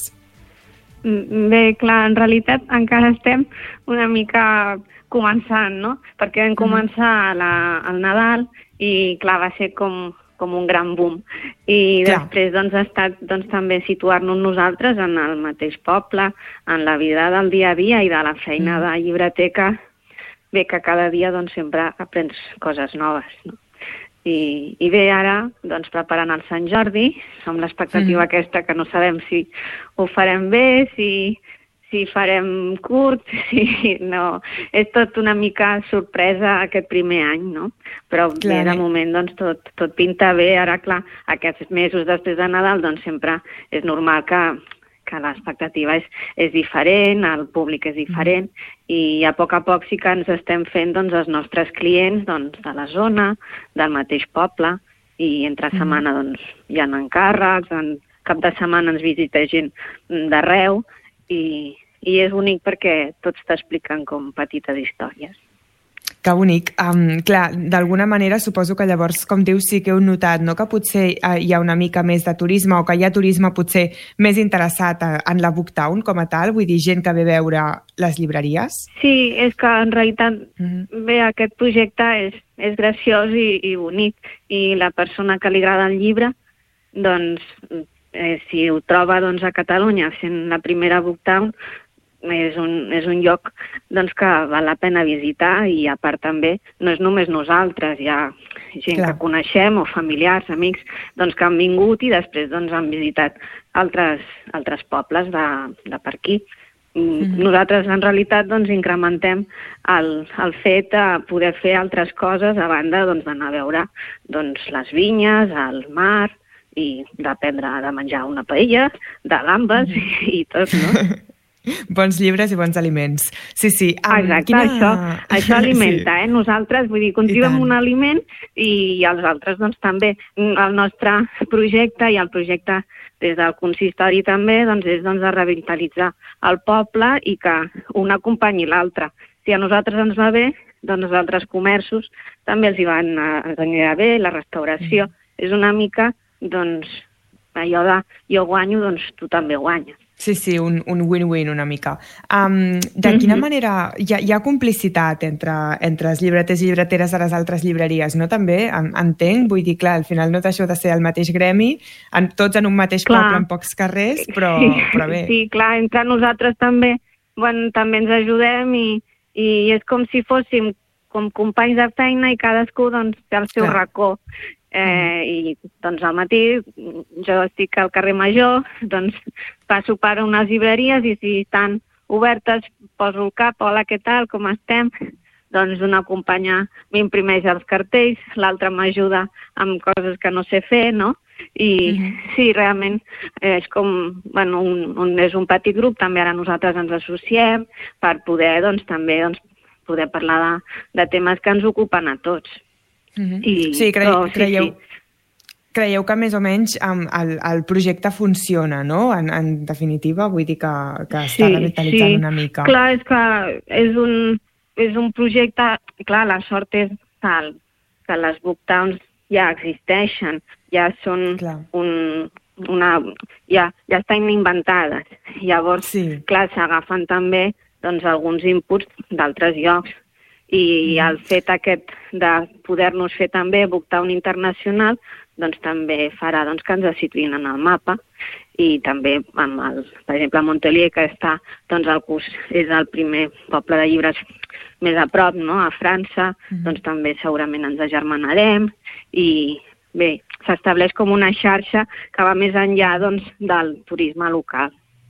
Bé, clar, en realitat encara estem una mica començant, no? Perquè vam començar la, el Nadal i, clar, va ser com, com un gran boom. I clar. Després doncs, ha estat doncs, també situar-nos nosaltres en el mateix poble, en la vida del dia a dia i de la feina mm. de llibreteca. Bé, que cada dia doncs, sempre aprens coses noves, no? I, i bé, ara, doncs, preparant el Sant Jordi, amb l'expectativa mm. aquesta que no sabem si ho farem bé, si, si farem curt, si no... És tot una mica sorpresa aquest primer any, no? Però clar, bé, de moment, doncs, tot, tot pinta bé. Ara, clar, aquests mesos després de Nadal, doncs, sempre és normal que, que l'expectativa és, és diferent, el públic és diferent, mm. i a poc a poc sí que ens estem fent doncs, els nostres clients doncs, de la zona, del mateix poble, i entre setmana doncs, hi ha encàrrecs, en cap de setmana ens visita gent d'arreu, i, i és bonic perquè tots t'expliquen com petites històries. Que bonic. Um, clar, d'alguna manera suposo que llavors, com dius, sí que heu notat, no?, que potser uh, hi ha una mica més de turisme o que hi ha turisme potser més interessat a, en la Booktown com a tal, vull dir, gent que ve a veure les llibreries? Sí, és que en realitat uh-huh. bé, aquest projecte és, és graciós i, i bonic, i la persona que li agrada el llibre, doncs, eh, si ho troba doncs, a Catalunya sent la primera Booktown, és un, és un lloc doncs, que val la pena visitar, i a part també no és només nosaltres, hi ha, gent Clar. que coneixem, o familiars, amics, doncs que han vingut i després doncs, han visitat altres, altres pobles de, de per aquí. Mm-hmm. Nosaltres, en realitat, doncs, incrementem el, el fet de poder fer altres coses a banda doncs, d'anar a veure doncs, les vinyes, el mar, i d'aprendre a menjar una paella, de gambes mm-hmm. i, i tot, no? Bons llibres i bons aliments. Sí, sí. Um, Exacte, quina... això, això alimenta, sí. eh? Nosaltres, vull dir, cultivem un aliment i els altres, doncs, també. El nostre projecte i el projecte des del consistori també, doncs, és doncs, de revitalitzar el poble i que un acompanyi l'altre. Si a nosaltres ens va bé, doncs els altres comerços també els hi van ens anirà bé, la restauració. Mm. És una mica, doncs, allò de jo guanyo, doncs tu també guanyes. Sí, sí, un, un win-win una mica. Um, de quina mm-hmm. manera hi ha, hi ha complicitat entre, entre els llibreters i llibreteres de les altres llibreries, no? També, en, entenc, vull dir, clar, al final no deixeu de ser el mateix gremi, en, tots en un mateix clar. poble, en pocs carrers, però, sí, però bé. Sí, clar, entre nosaltres també, bueno, també ens ajudem i, i és com si fóssim com companys de feina i cadascú doncs, té el seu clar. racó. Eh, i doncs al matí jo estic al carrer Major, doncs passo per unes llibreries i si estan obertes poso el cap, hola, què tal, com estem? Doncs una companya m'imprimeix els cartells, l'altra m'ajuda amb coses que no sé fer, no? I mm-hmm. sí, realment és com, bueno, un, un, és un petit grup, també ara nosaltres ens associem per poder doncs també doncs, poder parlar de, de temes que ens ocupen a tots. Mm-hmm. I, sí, cre però, creieu, sí, sí. creieu que més o menys um, el, el projecte funciona, no? En, en definitiva, vull dir que, que està sí, revitalitzant sí. una mica. Clar, és que és un, és un projecte, clar, la sort és tal, que les Booktowns ja existeixen, ja són clar. un, una, ja, ja estan inventades. Llavors, sí. clar, s'agafen també doncs, alguns inputs d'altres llocs. I el fet aquest de poder-nos fer també Booktown internacional doncs també farà doncs, que ens situïn en el mapa i també, amb el, per exemple, Montpellier, que està doncs, al curs, és el primer poble de llibres més a prop, no?, a França, mm-hmm. doncs també segurament ens agermanarem i bé, s'estableix com una xarxa que va més enllà doncs, del turisme local.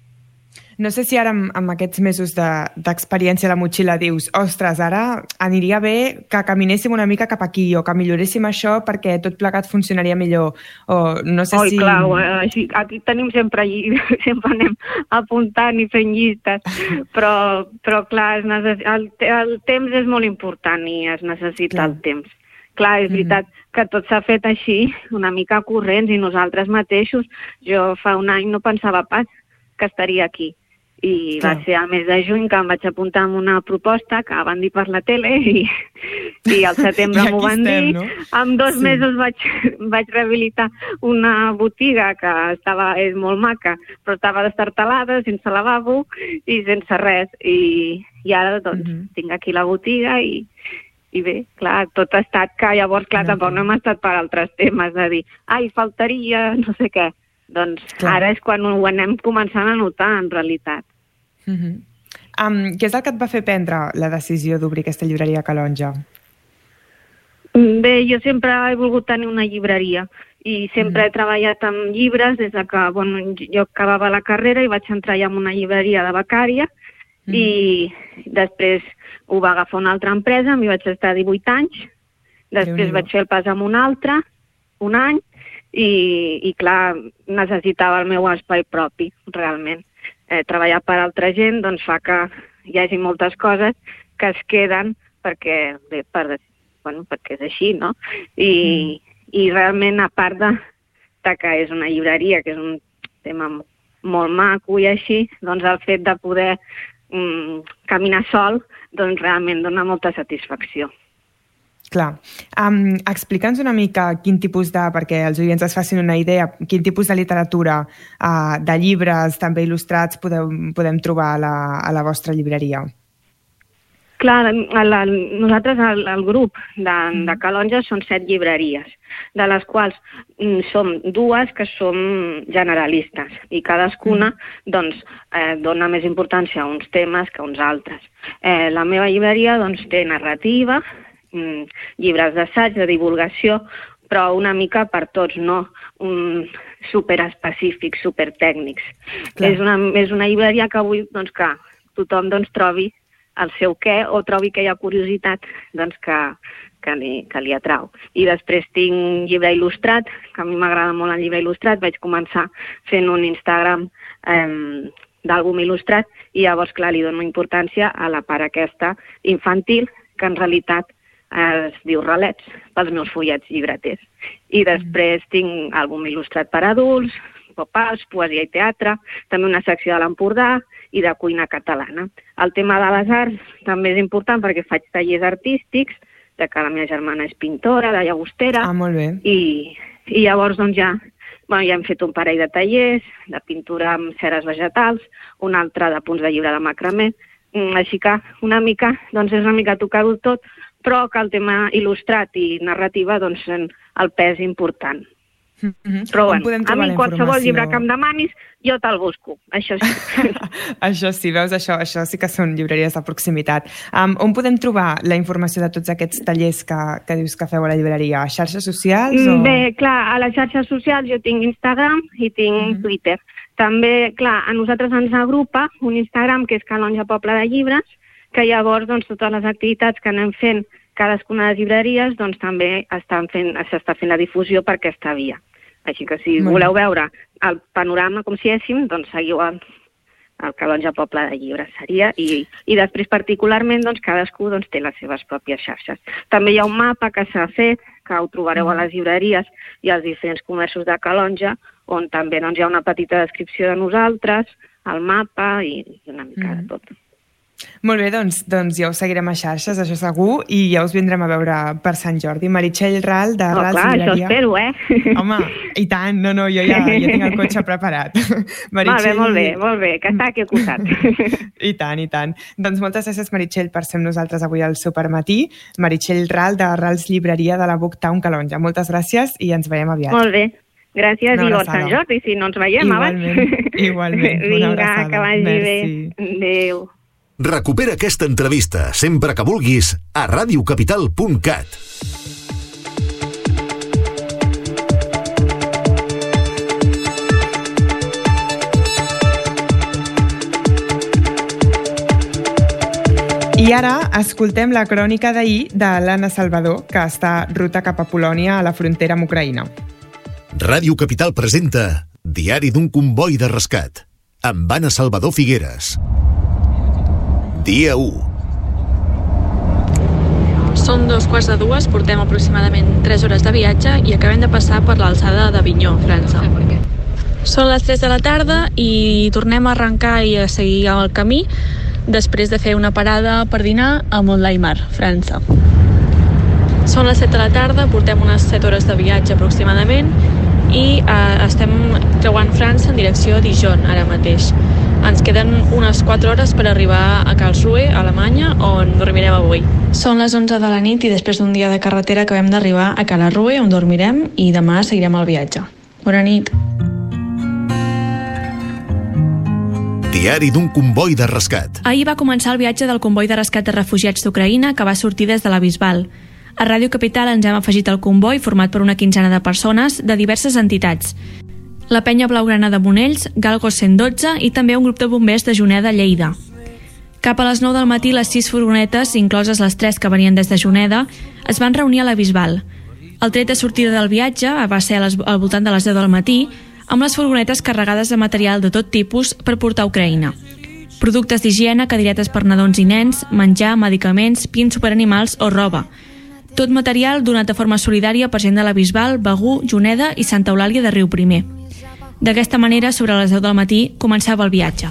No sé si ara amb, amb aquests mesos d'experiència de, a la motxilla dius ostres, ara aniria bé que caminéssim una mica cap aquí o que milloréssim això perquè tot plegat funcionaria millor. O no sé Oi, si... clar, així, aquí tenim sempre, sempre anem apuntant i fent llistes, però, però clar, es necess... el, el temps és molt important i es necessita clar. el temps. Clar, és veritat mm-hmm. que tot s'ha fet així, una mica corrents, i nosaltres mateixos, jo fa un any no pensava pas que estaria aquí. I Clar. va ser al mes de juny que em vaig apuntar amb una proposta que van dir per la tele i, i al setembre m'ho van estem, dir. No? En dos sí. mesos vaig, vaig rehabilitar una botiga que estava, és molt maca, però estava destartalada, sense lavabo i sense res. I, i ara doncs, mm-hmm. tinc aquí la botiga i, i bé, clar, tot ha estat que llavors, clar, no, tampoc no hem estat per altres temes de dir, ai, faltaria no sé què. Doncs clar. Ara és quan ho anem començant a notar, en realitat. Mm-hmm. um, què és el que et va fer prendre la decisió d'obrir aquesta llibreria a Calonge? Bé, jo sempre he volgut tenir una llibreria i sempre mm. he treballat amb llibres des de que bueno, jo acabava la carrera i vaig entrar ja en una llibreria de becària mm. i després ho va agafar una altra empresa, m'hi vaig estar divuit anys, després vaig fer el pas amb una altra, un any, I, i clar, necessitava el meu espai propi, realment. Eh, treballar per altra gent doncs fa que hi hagi moltes coses que es queden perquè, bé, per, bueno, perquè és així, no? I, mm. i realment, a part de, de que és una llibreria, que és un tema molt maco i així, doncs el fet de poder mm, caminar sol, doncs realment dona molta satisfacció. Clar. Um, Explica'ns una mica quin tipus de, perquè els oients es facin una idea, quin tipus de literatura, uh, de llibres també il·lustrats podeu, podem trobar a la, a la vostra llibreria. Clar, el, el, nosaltres, el, el grup de, de Calonge són set llibreries, de les quals mm, som dues que som generalistes i cadascuna doncs, eh, dona més importància a uns temes que a uns altres. Eh, la meva llibreria doncs, té narrativa, mm, llibres d'assaig, de divulgació, però una mica per tots, no un superespecífics, supertècnics. És una, és una llibreria que vull doncs, que tothom doncs, trobi el seu què o trobi aquella curiositat doncs, que, que, li, que li atrau. I després tinc llibre il·lustrat, que a mi m'agrada molt el llibre il·lustrat. Vaig començar fent un Instagram eh, d'àlbum il·lustrat i llavors, clar, li dono importància a la part aquesta infantil, que en realitat es diu Relets, pels meus fullets llibreters. I després tinc àlbum il·lustrat per adults, pop-ups, poesia i teatre, també una secció de l'Empordà i de cuina catalana. El tema de les arts també és important perquè faig tallers artístics, de que la meva germana és pintora, de llagostera, ah, molt bé. I, i llavors doncs, ja, bueno, ja hem fet un parell de tallers de pintura amb ceres vegetals, un altre de punts de llibre de macramé, així que una mica, doncs és una mica tocar-ho tot, però que el tema il·lustrat i narrativa, doncs, el pes important. Mm-hmm. Però bueno, a mi qualsevol llibre que em demanis, jo te'l busco, això sí. Això sí, veus, això, això sí que són llibreries de proximitat. Um, on podem trobar la informació de tots aquests tallers que, que dius que feu a la llibreria? A xarxes socials? O... Bé, clar, a les xarxes socials jo tinc Instagram i tinc mm-hmm. Twitter. També, clar, a nosaltres ens agrupa un Instagram que és Calonja Poble de Llibres, que llavors doncs, totes les activitats que anem fent cadascuna de les llibreries doncs, també estan fent, s'està fent la difusió per aquesta via. Així que si Molt voleu veure el panorama com si diguéssim, doncs seguiu el, el Calonja Poble de Llibres seria, i, i després particularment doncs, cadascú doncs, té les seves pròpies xarxes. També hi ha un mapa que s'ha fet, que ho trobareu a les llibreries i als diferents comerços de Calonja, on també doncs, hi ha una petita descripció de nosaltres, el mapa i, i una mica mm. de tot. Molt bé, doncs, doncs ja us seguirem a xarxes, això segur, i ja us vindrem a veure per Sant Jordi. Meritxell Ral, de oh, Rals clar, Llibreria. Això espero, eh? Home, i tant, no, no, jo ja, ja tinc el cotxe preparat. Meritxell... Molt bé, molt bé, molt bé, que està aquí al costat. I tant, i tant. Doncs moltes gràcies, Meritxell, per ser amb nosaltres avui al Supermatí. Meritxell Ral, de Rals Llibreria de la Booktown Calonja. Moltes gràcies i ens veiem aviat. Molt bé. Gràcies i bon Sant Jordi, si no ens veiem igualment, abans. Igualment, Vinga, una abraçada. que vagi Merci. bé. Adéu. Recupera aquesta entrevista sempre que vulguis a radiocapital punt cat. I ara escoltem la crònica d'ahir de l'Anna Salvador, que està ruta cap a Polònia, a la frontera amb Ucraïna. Ràdio Capital presenta Diari d'un comboi de rescat, amb Anna Salvador Figueres. Dia u. Són dos quarts de dues, portem aproximadament tres hores de viatge i acabem de passar per l'alçada d'Avinyó, França. Són les tres de la tarda i tornem a arrencar i a seguir el camí després de fer una parada per dinar a Montlaimar, França. Són les set de la tarda, portem unes set hores de viatge aproximadament i eh, estem creuant França en direcció a Dijon ara mateix. Ens queden unes quatre hores per arribar a Karlsruhe, a Alemanya, on dormirem avui. Són les onze de la nit i després d'un dia de carretera acabem d'arribar a Karlsruhe, on dormirem, i demà seguirem el viatge. Bona nit. Diari d'un comboi de rescat. Ahir va començar el viatge del comboi de rescat de refugiats d'Ucraïna que va sortir des de la Bisbal. A Ràdio Capital ens hem afegit al comboi format per una quinzena de persones de diverses entitats. La Penya Blaugrana de Monells, Galgo cent dotze i també un grup de bombers de Juneda, Lleida. Cap a les nou del matí, les sis furgonetes, incloses les tres que venien des de Juneda, es van reunir a la Bisbal. El tret de sortida del viatge va ser al voltant de les deu del matí, amb les furgonetes carregades de material de tot tipus per portar a Ucraïna. Productes d'higiene, cadiretes per nadons i nens, menjar, medicaments, pins superanimals o roba. Tot material donat de forma solidària per gent de la Bisbal, Begur, Juneda i Santa Eulàlia de Riuprimer. D'aquesta manera, sobre les deu del matí, començava el viatge.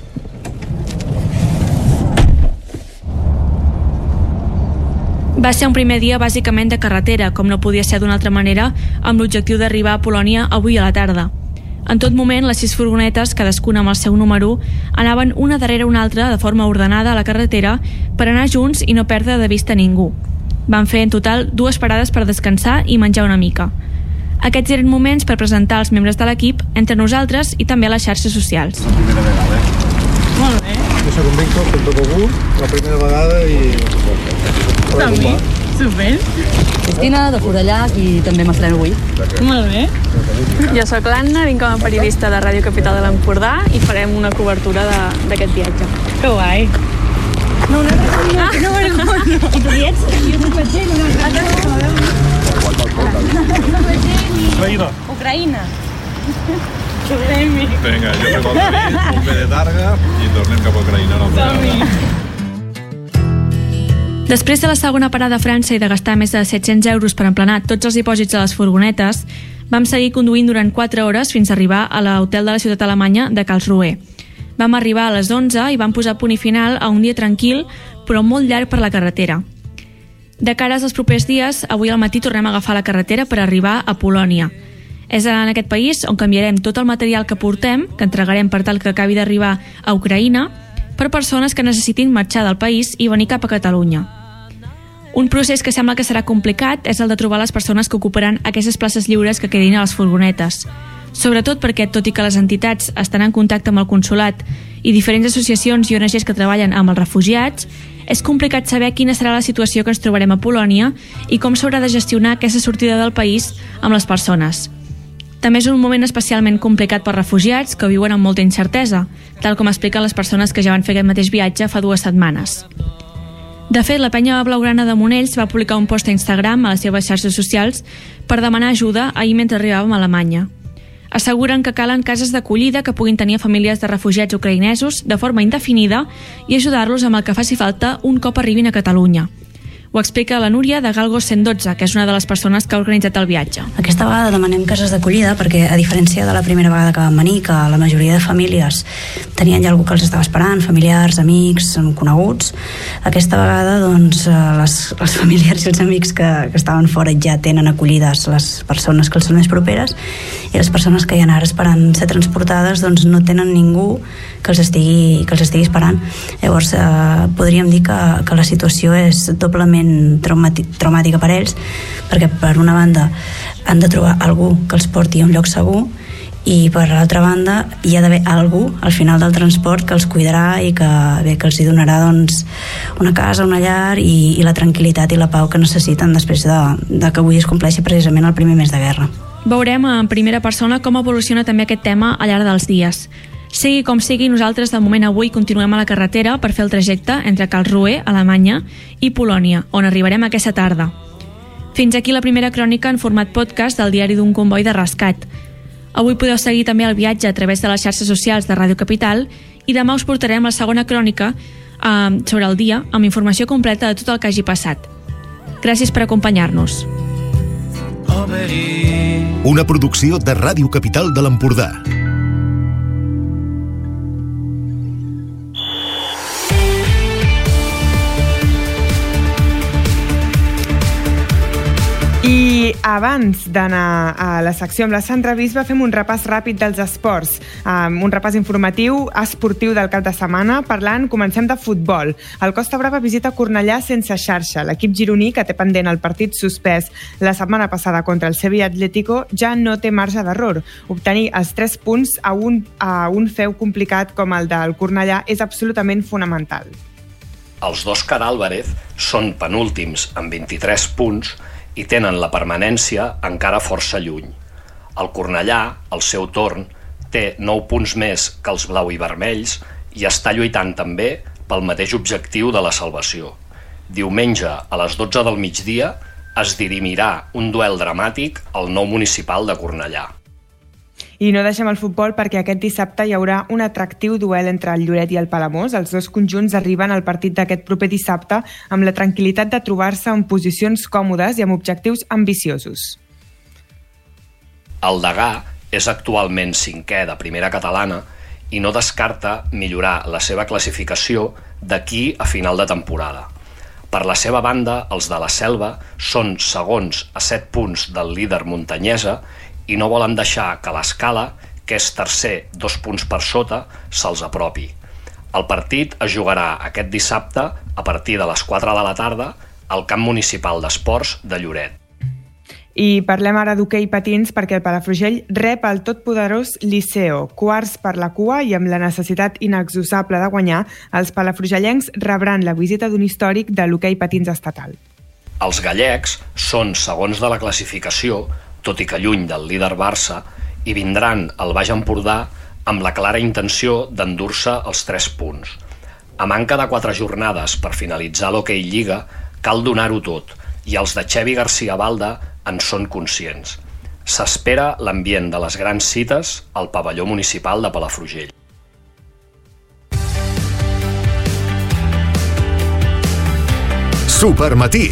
Va ser un primer dia bàsicament de carretera, com no podia ser d'una altra manera, amb l'objectiu d'arribar a Polònia avui a la tarda. En tot moment, les sis furgonetes, cadascuna amb el seu número, anaven una darrere una altra de forma ordenada a la carretera per anar junts i no perdre de vista ningú. Van fer en total dues parades per descansar i menjar una mica. Aquests eren moments per presentar els membres de l'equip entre nosaltres i també a les xarxes socials. La primera vegada, eh? Molt bé. Jo soc un Víctor, soc de Begur, la primera vegada i... També. Super. Cristina, de Forallac, i també m'estreno avui. Molt bé. Jo sóc l'Anna, vinc com a periodista de Ràdio Capital de l'Empordà i farem una cobertura d'aquest viatge. Que guai. No, no, no, ah, no, no, no. I tu hi ets? Jo no vaig gent, una Ucraïna. Ucraïna. Vinga, jo recordo un bé de Targa i tornem cap a Ucraïna. No? Després de la segona parada a França i de gastar més de set-cents euros per emplenar tots els dipòsits de les furgonetes, vam seguir conduint durant quatre hores fins a arribar a l'hotel de la ciutat alemanya de Karlsruhe. Vam arribar a les onze i vam posar punt i final a un dia tranquil, però molt llarg per la carretera. De cara als propers dies, avui al matí tornem a agafar la carretera per arribar a Polònia. És en aquest país on canviarem tot el material que portem, que entregarem per tal que acabi d'arribar a Ucraïna, per persones que necessitin marxar del país i venir cap a Catalunya. Un procés que sembla que serà complicat és el de trobar les persones que ocuparan aquestes places lliures que quedin a les furgonetes. Sobretot perquè, tot i que les entitats estan en contacte amb el consolat i diferents associacions i O N Ges que treballen amb els refugiats, és complicat saber quina serà la situació que ens trobarem a Polònia i com s'haurà de gestionar aquesta sortida del país amb les persones. També és un moment especialment complicat per refugiats que viuen amb molta incertesa, tal com expliquen les persones que ja van fer aquest mateix viatge fa dues setmanes. De fet, la penya blaugrana de Monells va publicar un post a Instagram a les seves xarxes socials per demanar ajuda ahir mentre arribàvem a Alemanya. Asseguren que calen cases d'acollida que puguin tenir famílies de refugiats ucraïnesos de forma indefinida i ajudar-los amb el que faci falta un cop arribin a Catalunya. Ho explica la Núria de Galgos cent dotze, que és una de les persones que ha organitzat el viatge. Aquesta vegada demanem cases d'acollida perquè, a diferència de la primera vegada que vam venir, que la majoria de famílies tenien ja algú que els estava esperant, familiars, amics, coneguts, aquesta vegada doncs, les, les familiars i els amics que, que estaven fora ja tenen acollides les persones que els són més properes i les persones que hi ha ara esperant ser transportades doncs, no tenen ningú que els estigui, que els estigui esperant. Llavors eh, podríem dir que, que la situació és doblement traumàtica per ells, perquè per una banda han de trobar algú que els porti a un lloc segur i per l'altra banda hi ha d'haver algú al final del transport que els cuidarà i que, bé, que els hi donarà doncs, una casa, una llar i, i la tranquil·litat i la pau que necessiten després de, de que avui es compleixi precisament el primer mes de guerra. Veurem en primera persona com evoluciona també aquest tema al llarg dels dies. Sigui com sigui, nosaltres de moment avui continuem a la carretera per fer el trajecte entre Karlsruhe, Alemanya, i Polònia, on arribarem aquesta tarda. Fins aquí la primera crònica en format podcast del diari d'un comboi de rescat. Avui podeu seguir també el viatge a través de les xarxes socials de Ràdio Capital i demà us portarem la segona crònica eh, sobre el dia amb informació completa de tot el que hagi passat. Gràcies per acompanyar-nos. Una producció de Ràdio Capital de l'Empordà. I abans d'anar a la secció amb la Sandra Bisba fem un repàs ràpid dels esports, um, un repàs informatiu esportiu del cap de setmana. Parlant, comencem de futbol. El Costa Brava visita Cornellà sense xarxa. L'equip gironí, que té pendent el partit suspès la setmana passada contra el Sevilla Atlético, ja no té marge d'error. Obtenir els tres punts a un, a un feu complicat com el del Cornellà és absolutament fonamental. Els dos Cadàlvarez són penúltims amb vint-i-tres punts i tenen la permanència encara força lluny. El Cornellà, al seu torn, té nou punts més que els blau i vermells i està lluitant també pel mateix objectiu de la salvació. Diumenge, a les dotze del migdia, es dirimirà un duel dramàtic al nou municipal de Cornellà. I no deixem el futbol perquè aquest dissabte hi haurà un atractiu duel entre el Lloret i el Palamós. Els dos conjunts arriben al partit d'aquest proper dissabte amb la tranquil·litat de trobar-se en posicions còmodes i amb objectius ambiciosos. El Degà és actualment cinquè de primera catalana i no descarta millorar la seva classificació d'aquí a final de temporada. Per la seva banda, els de la Selva són segons a set punts del líder muntanyesa i no volen deixar que l'Escala, que és tercer dos punts per sota, se'ls apropi. El partit es jugarà aquest dissabte a partir de les quatre de la tarda al camp municipal d'esports de Lloret. I parlem ara d'hoquei patins perquè el Palafrugell rep el totpoderós Liceo. Quarts per la cua i amb la necessitat inexcusable de guanyar, els palafrugellencs rebran la visita d'un històric de l'hoquei patins estatal. Els gallecs són segons de la classificació, tot i que lluny del líder Barça, i vindran al Baix Empordà amb la clara intenció d'endur-se els tres punts. A manca de quatre jornades per finalitzar l'Hockey Lliga, cal donar-ho tot, i els de Xevi García Balda en són conscients. S'espera l'ambient de les grans cites al pavelló municipal de Palafrugell. Supermatí.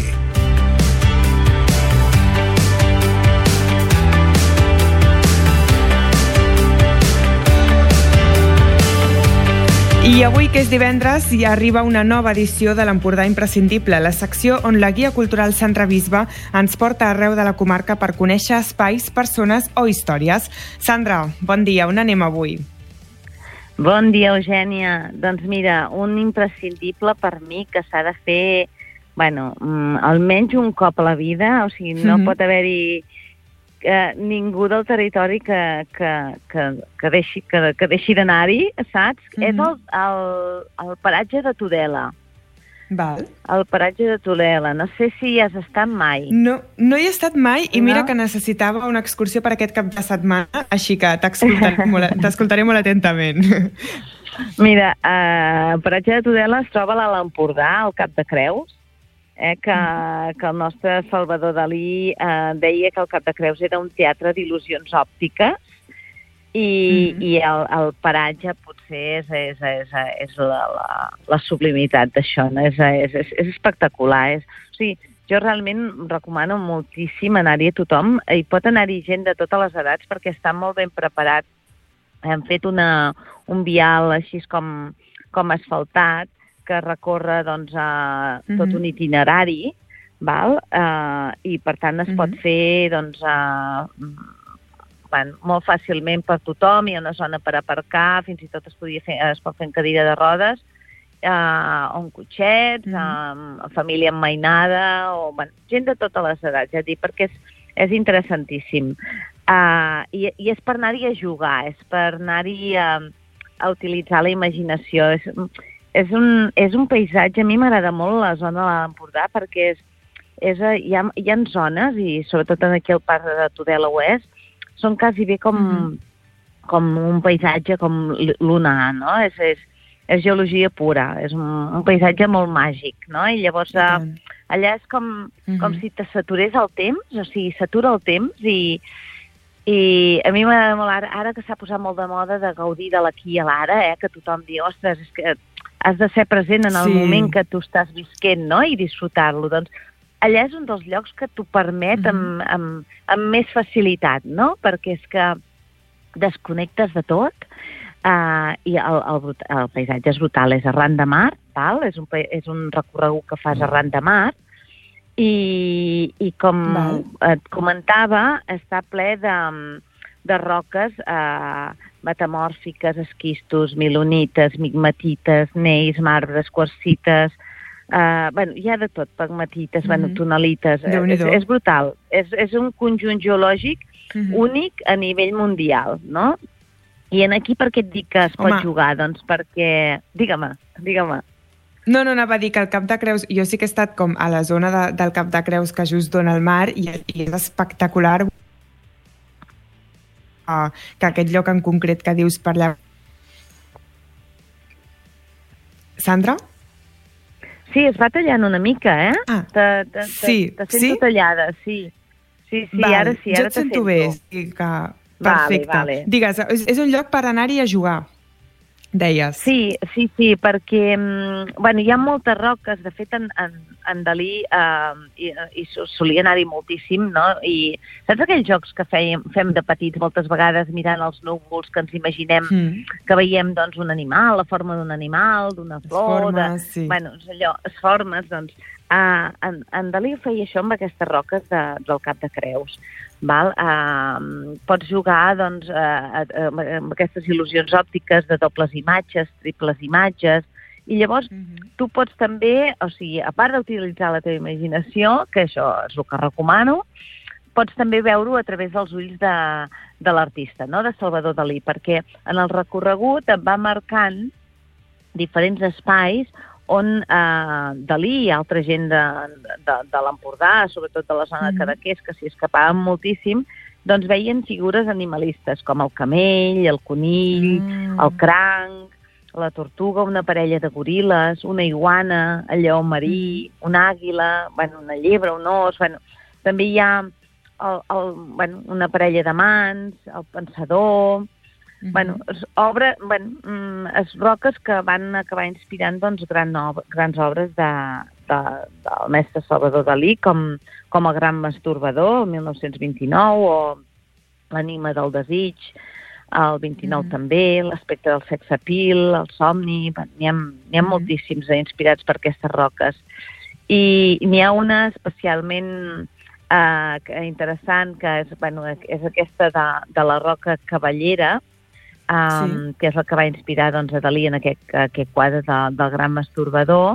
I avui, que és divendres, hi arriba una nova edició de l'Empordà Imprescindible, la secció on la guia cultural Sandra Bisbe ens porta arreu de la comarca per conèixer espais, persones o històries. Sandra, bon dia, on anem avui? Bon dia, Eugènia. Doncs mira, un imprescindible per mi que s'ha de fer, bueno, almenys un cop a la vida, o sigui, no mm-hmm. pot haver-hi eh, ningú del territori que, que, que, que deixi, que, que deixi d'anar-hi, saps? Mm-hmm. És el, el, el paratge de Tudela. Val. El paratge de Tudela. No sé si hi has estat mai. No, no hi he estat mai i mira no? que necessitava una excursió per aquest cap de setmana, així que t'escoltaré molt, t'escoltaré molt atentament. Mira, eh, el paratge de Tudela es troba a l'Alt Empordà, al Cap de Creus, eh, que, que el nostre Salvador Dalí eh, deia que el Cap de Creus era un teatre d'il·lusions òptiques i, mm. i el, el paratge potser és, és, és, és la, la, la sublimitat d'això, no? és, és, és, és espectacular. És, o sigui, jo realment recomano moltíssim anar-hi a tothom, i pot anar-hi gent de totes les edats perquè està molt ben preparat. Hem fet una, un vial així com, com asfaltat, que recorre doncs, a tot mm-hmm. un itinerari, val? Uh, i per tant es mm-hmm. pot fer doncs, uh, bueno, molt fàcilment per tothom, hi ha una zona per aparcar, fins i tot es, podia fer, es pot fer en cadira de rodes, uh, o en cotxets, mm-hmm. uh, família emmainada, o bueno, gent de totes les edats, ja dic, perquè és, és interessantíssim. Uh, i, I és per anar-hi a jugar, és per anar-hi a, a utilitzar la imaginació. És, és, un, és un paisatge, a mi m'agrada molt la zona de l'Empordà, perquè és, és, hi, ha, hi ha zones, i sobretot aquí al parc de Tudela Oest, són quasi bé com, mm-hmm. com un paisatge com lunar, no? És, és, és geologia pura, és un, un paisatge molt màgic, no? I llavors uh, allà és com, mm-hmm. com si te saturés el temps, o sigui, s'atura el temps, i, i a mi m'agrada molt ara, ara que s'ha posat molt de moda de gaudir de l'aquí i l'ara, eh? Que tothom diu, ostres, és que has de ser present en el sí. moment que tu estàs visquent, no? I disfrutar-lo. Doncs allà és un dels llocs que t'ho permet mm-hmm. amb, amb, amb més facilitat, no? Perquè és que desconnectes de tot, uh, i el, el, el paisatge és brutal, és arran de mar, val? És, un, és un recorregut que fas arran de mar, i, i com val. Et comentava, està ple de, de roques uh, metamòrfiques, esquistos, milonites, migmatites, neis, marbres, quarsites, uh, bueno, hi ha de tot, pegmatites, mm-hmm. bueno, tonalites, és, és brutal. És, és un conjunt geològic mm-hmm. únic a nivell mundial, no? I en aquí per què et dic que es pot Home. jugar? Doncs perquè... Digue-me, digue-me. No, no, anava a dir que el Cap de Creus, jo sí que he estat com a la zona de, del Cap de Creus que just dona el mar, i, i és espectacular uh, que aquest lloc en concret que dius per allà... Sandra? Sí, es va tallant una mica, eh? Ah, te, te, sí, te sento sí? tallada, sí. Sí, sí, Val. ara sí, ara jo et sento bé, sí, que... Perfecte. Vale, vale. Digues, és, és un lloc per anar-hi a jugar, deies. Sí, sí, sí, perquè bueno, hi ha moltes roques, de fet en, en, en Dalí eh, i, i solia anar-hi moltíssim, no? I saps aquells jocs que fèiem, fem de petits moltes vegades mirant els núvols, que ens imaginem mm. que veiem doncs, un animal, la forma d'un animal, d'una flor, formes, de, sí. bueno, allò, les formes, doncs eh, en, en Dalí feia això amb aquestes roques de, del Cap de Creus. Val? Uh, pots jugar doncs, uh, uh, amb aquestes il·lusions òptiques de dobles imatges, triples imatges, i llavors mm-hmm. tu pots també, o sigui, a part d'utilitzar la teva imaginació, que això és el que recomano, pots també veure-ho a través dels ulls de, de l'artista, no? De Salvador Dalí, perquè en el recorregut et va marcant diferents espais on eh, Dalí i altra gent de, de, de l'Empordà, sobretot de la zona de Cadaqués, que s'hi escapaven moltíssim, doncs veien figures animalistes, com el camell, el conill, mm. el cranc, la tortuga, una parella de goril·les, una iguana, el lleó marí, mm. una àguila, bueno, una llebre, un os... Bueno, també hi ha el, el, bueno, una parella de mans, el pensador... Mm-hmm. Bueno, es, obra, bueno, es roques que van acabar inspirant doncs, gran ob grans obres de, de, del mestre Salvador Dalí, com, com El gran masturbador, el mil nou-cents vint-i-nou, o L'enigma del desig, el vint-i-nou mm-hmm. també, L'espectre del sex appeal, El somni... N'hi ha, n'hi ha mm-hmm. moltíssims inspirats per aquestes roques. I n'hi ha una especialment eh, interessant, que és, bueno, és aquesta de, de la roca Cavallera, Um, sí. que és el que va inspirar doncs, a Dalí en aquest, aquest quadre de, del gran masturbador,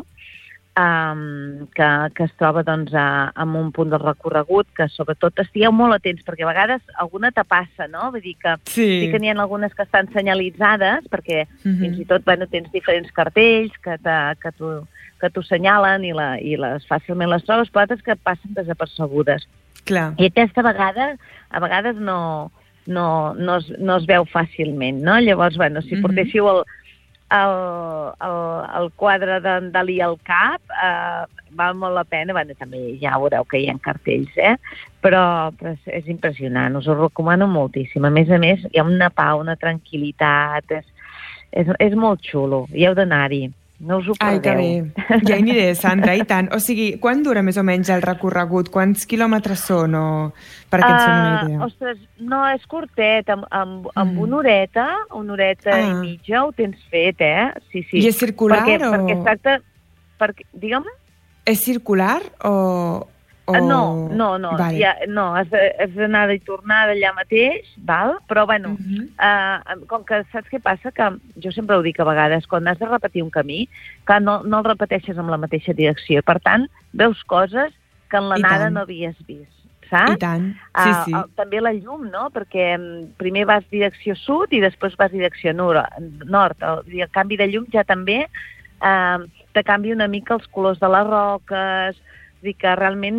um, que, que es troba doncs, a, en un punt del recorregut, que sobretot estigueu molt atents, perquè a vegades alguna te passa, no? Vull dir que sí, sí que n'hi ha algunes que estan senyalitzades, perquè uh-huh. fins i tot bueno, tens diferents cartells que, te, que t'ho que t'ho senyalen i, la, i les, fàcilment les trobes, però altres que passen desapercebudes. Clar. I aquesta vegada, a vegades no... No, no, es, no es veu fàcilment, no? Llavors, bueno, si portéssiu el, el, el, el quadre de Dalí al cap, eh, val molt la pena. Bueno, també ja veureu que hi ha cartells, eh? Però, però és, és impressionant, us ho recomano moltíssim. A més a més, hi ha una pau, una tranquil·litat, és, és, és molt xulo, hi heu d'anar-hi. No us ho perdeu. Ai, que bé. Ja hi aniré, Sandra, i tant. O sigui, quan dura més o menys el recorregut? Quants quilòmetres són? O... perquè ens fem una idea. Uh, ostres, no, és curtet. Amb, amb, amb mm. una horeta, una horeta ah. i mitja ho tens fet, eh? Sí, sí. I és circular perquè, o...? Perquè es tracta... Perquè, digue'm? És circular o...? o... No, no, no. Vale. Ja, no, has d'anar i tornar d'allà mateix, val? Però, bueno, uh-huh. eh, com que saps què passa? Que jo sempre ho dic a vegades, quan has de repetir un camí, que no, no el repeteixes amb la mateixa direcció. Per tant, veus coses que en l'anada no havies vist. Saps? I tant, sí, sí. Uh, també la llum, no? Perquè primer vas direcció sud i després vas direcció nord. El, el canvi de llum ja també uh, te canvia una mica els colors de les roques. Dir que realment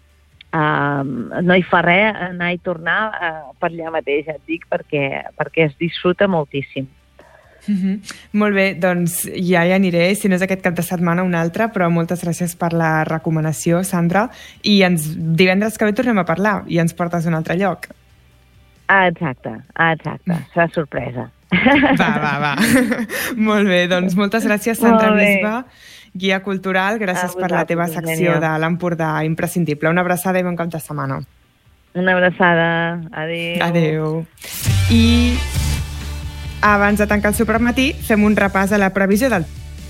uh, no hi fa res anar i tornar uh, per allà mateix, et dic, perquè, perquè es disfruta moltíssim. Mm-hmm. Molt bé, doncs ja hi aniré, si no és aquest cap de setmana un altre, però moltes gràcies per la recomanació, Sandra, i ens, divendres que ve tornem a parlar i ens portes a un altre lloc. Ah, exacte, ah, exacte, serà sorpresa. Va, va, va. Molt bé, doncs moltes gràcies, Sandra Bisbe, guia cultural, gràcies per la teva secció de l'Empordà imprescindible. Una abraçada i bon cap de setmana. Una abraçada, adéu. Adéu. I abans de tancar el Supermatí, fem un repàs a la previsió del...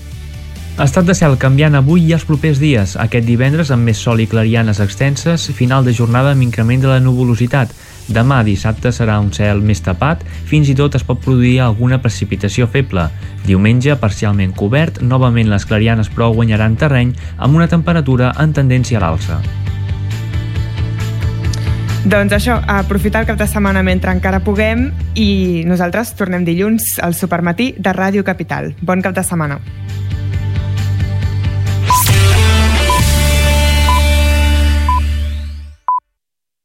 Estat de cel canviant avui i els propers dies. Aquest divendres amb més sol i clarianes extenses, final de jornada amb increment de la nuvolositat. Demà, dissabte, serà un cel més tapat, fins i tot es pot produir alguna precipitació feble. Diumenge, parcialment cobert, novament les clarianes però guanyaran terreny amb una temperatura en tendència a l'alça. Doncs això, aprofitar el cap de setmana mentre encara puguem i nosaltres tornem dilluns al Supermatí de Ràdio Capital. Bon cap de setmana.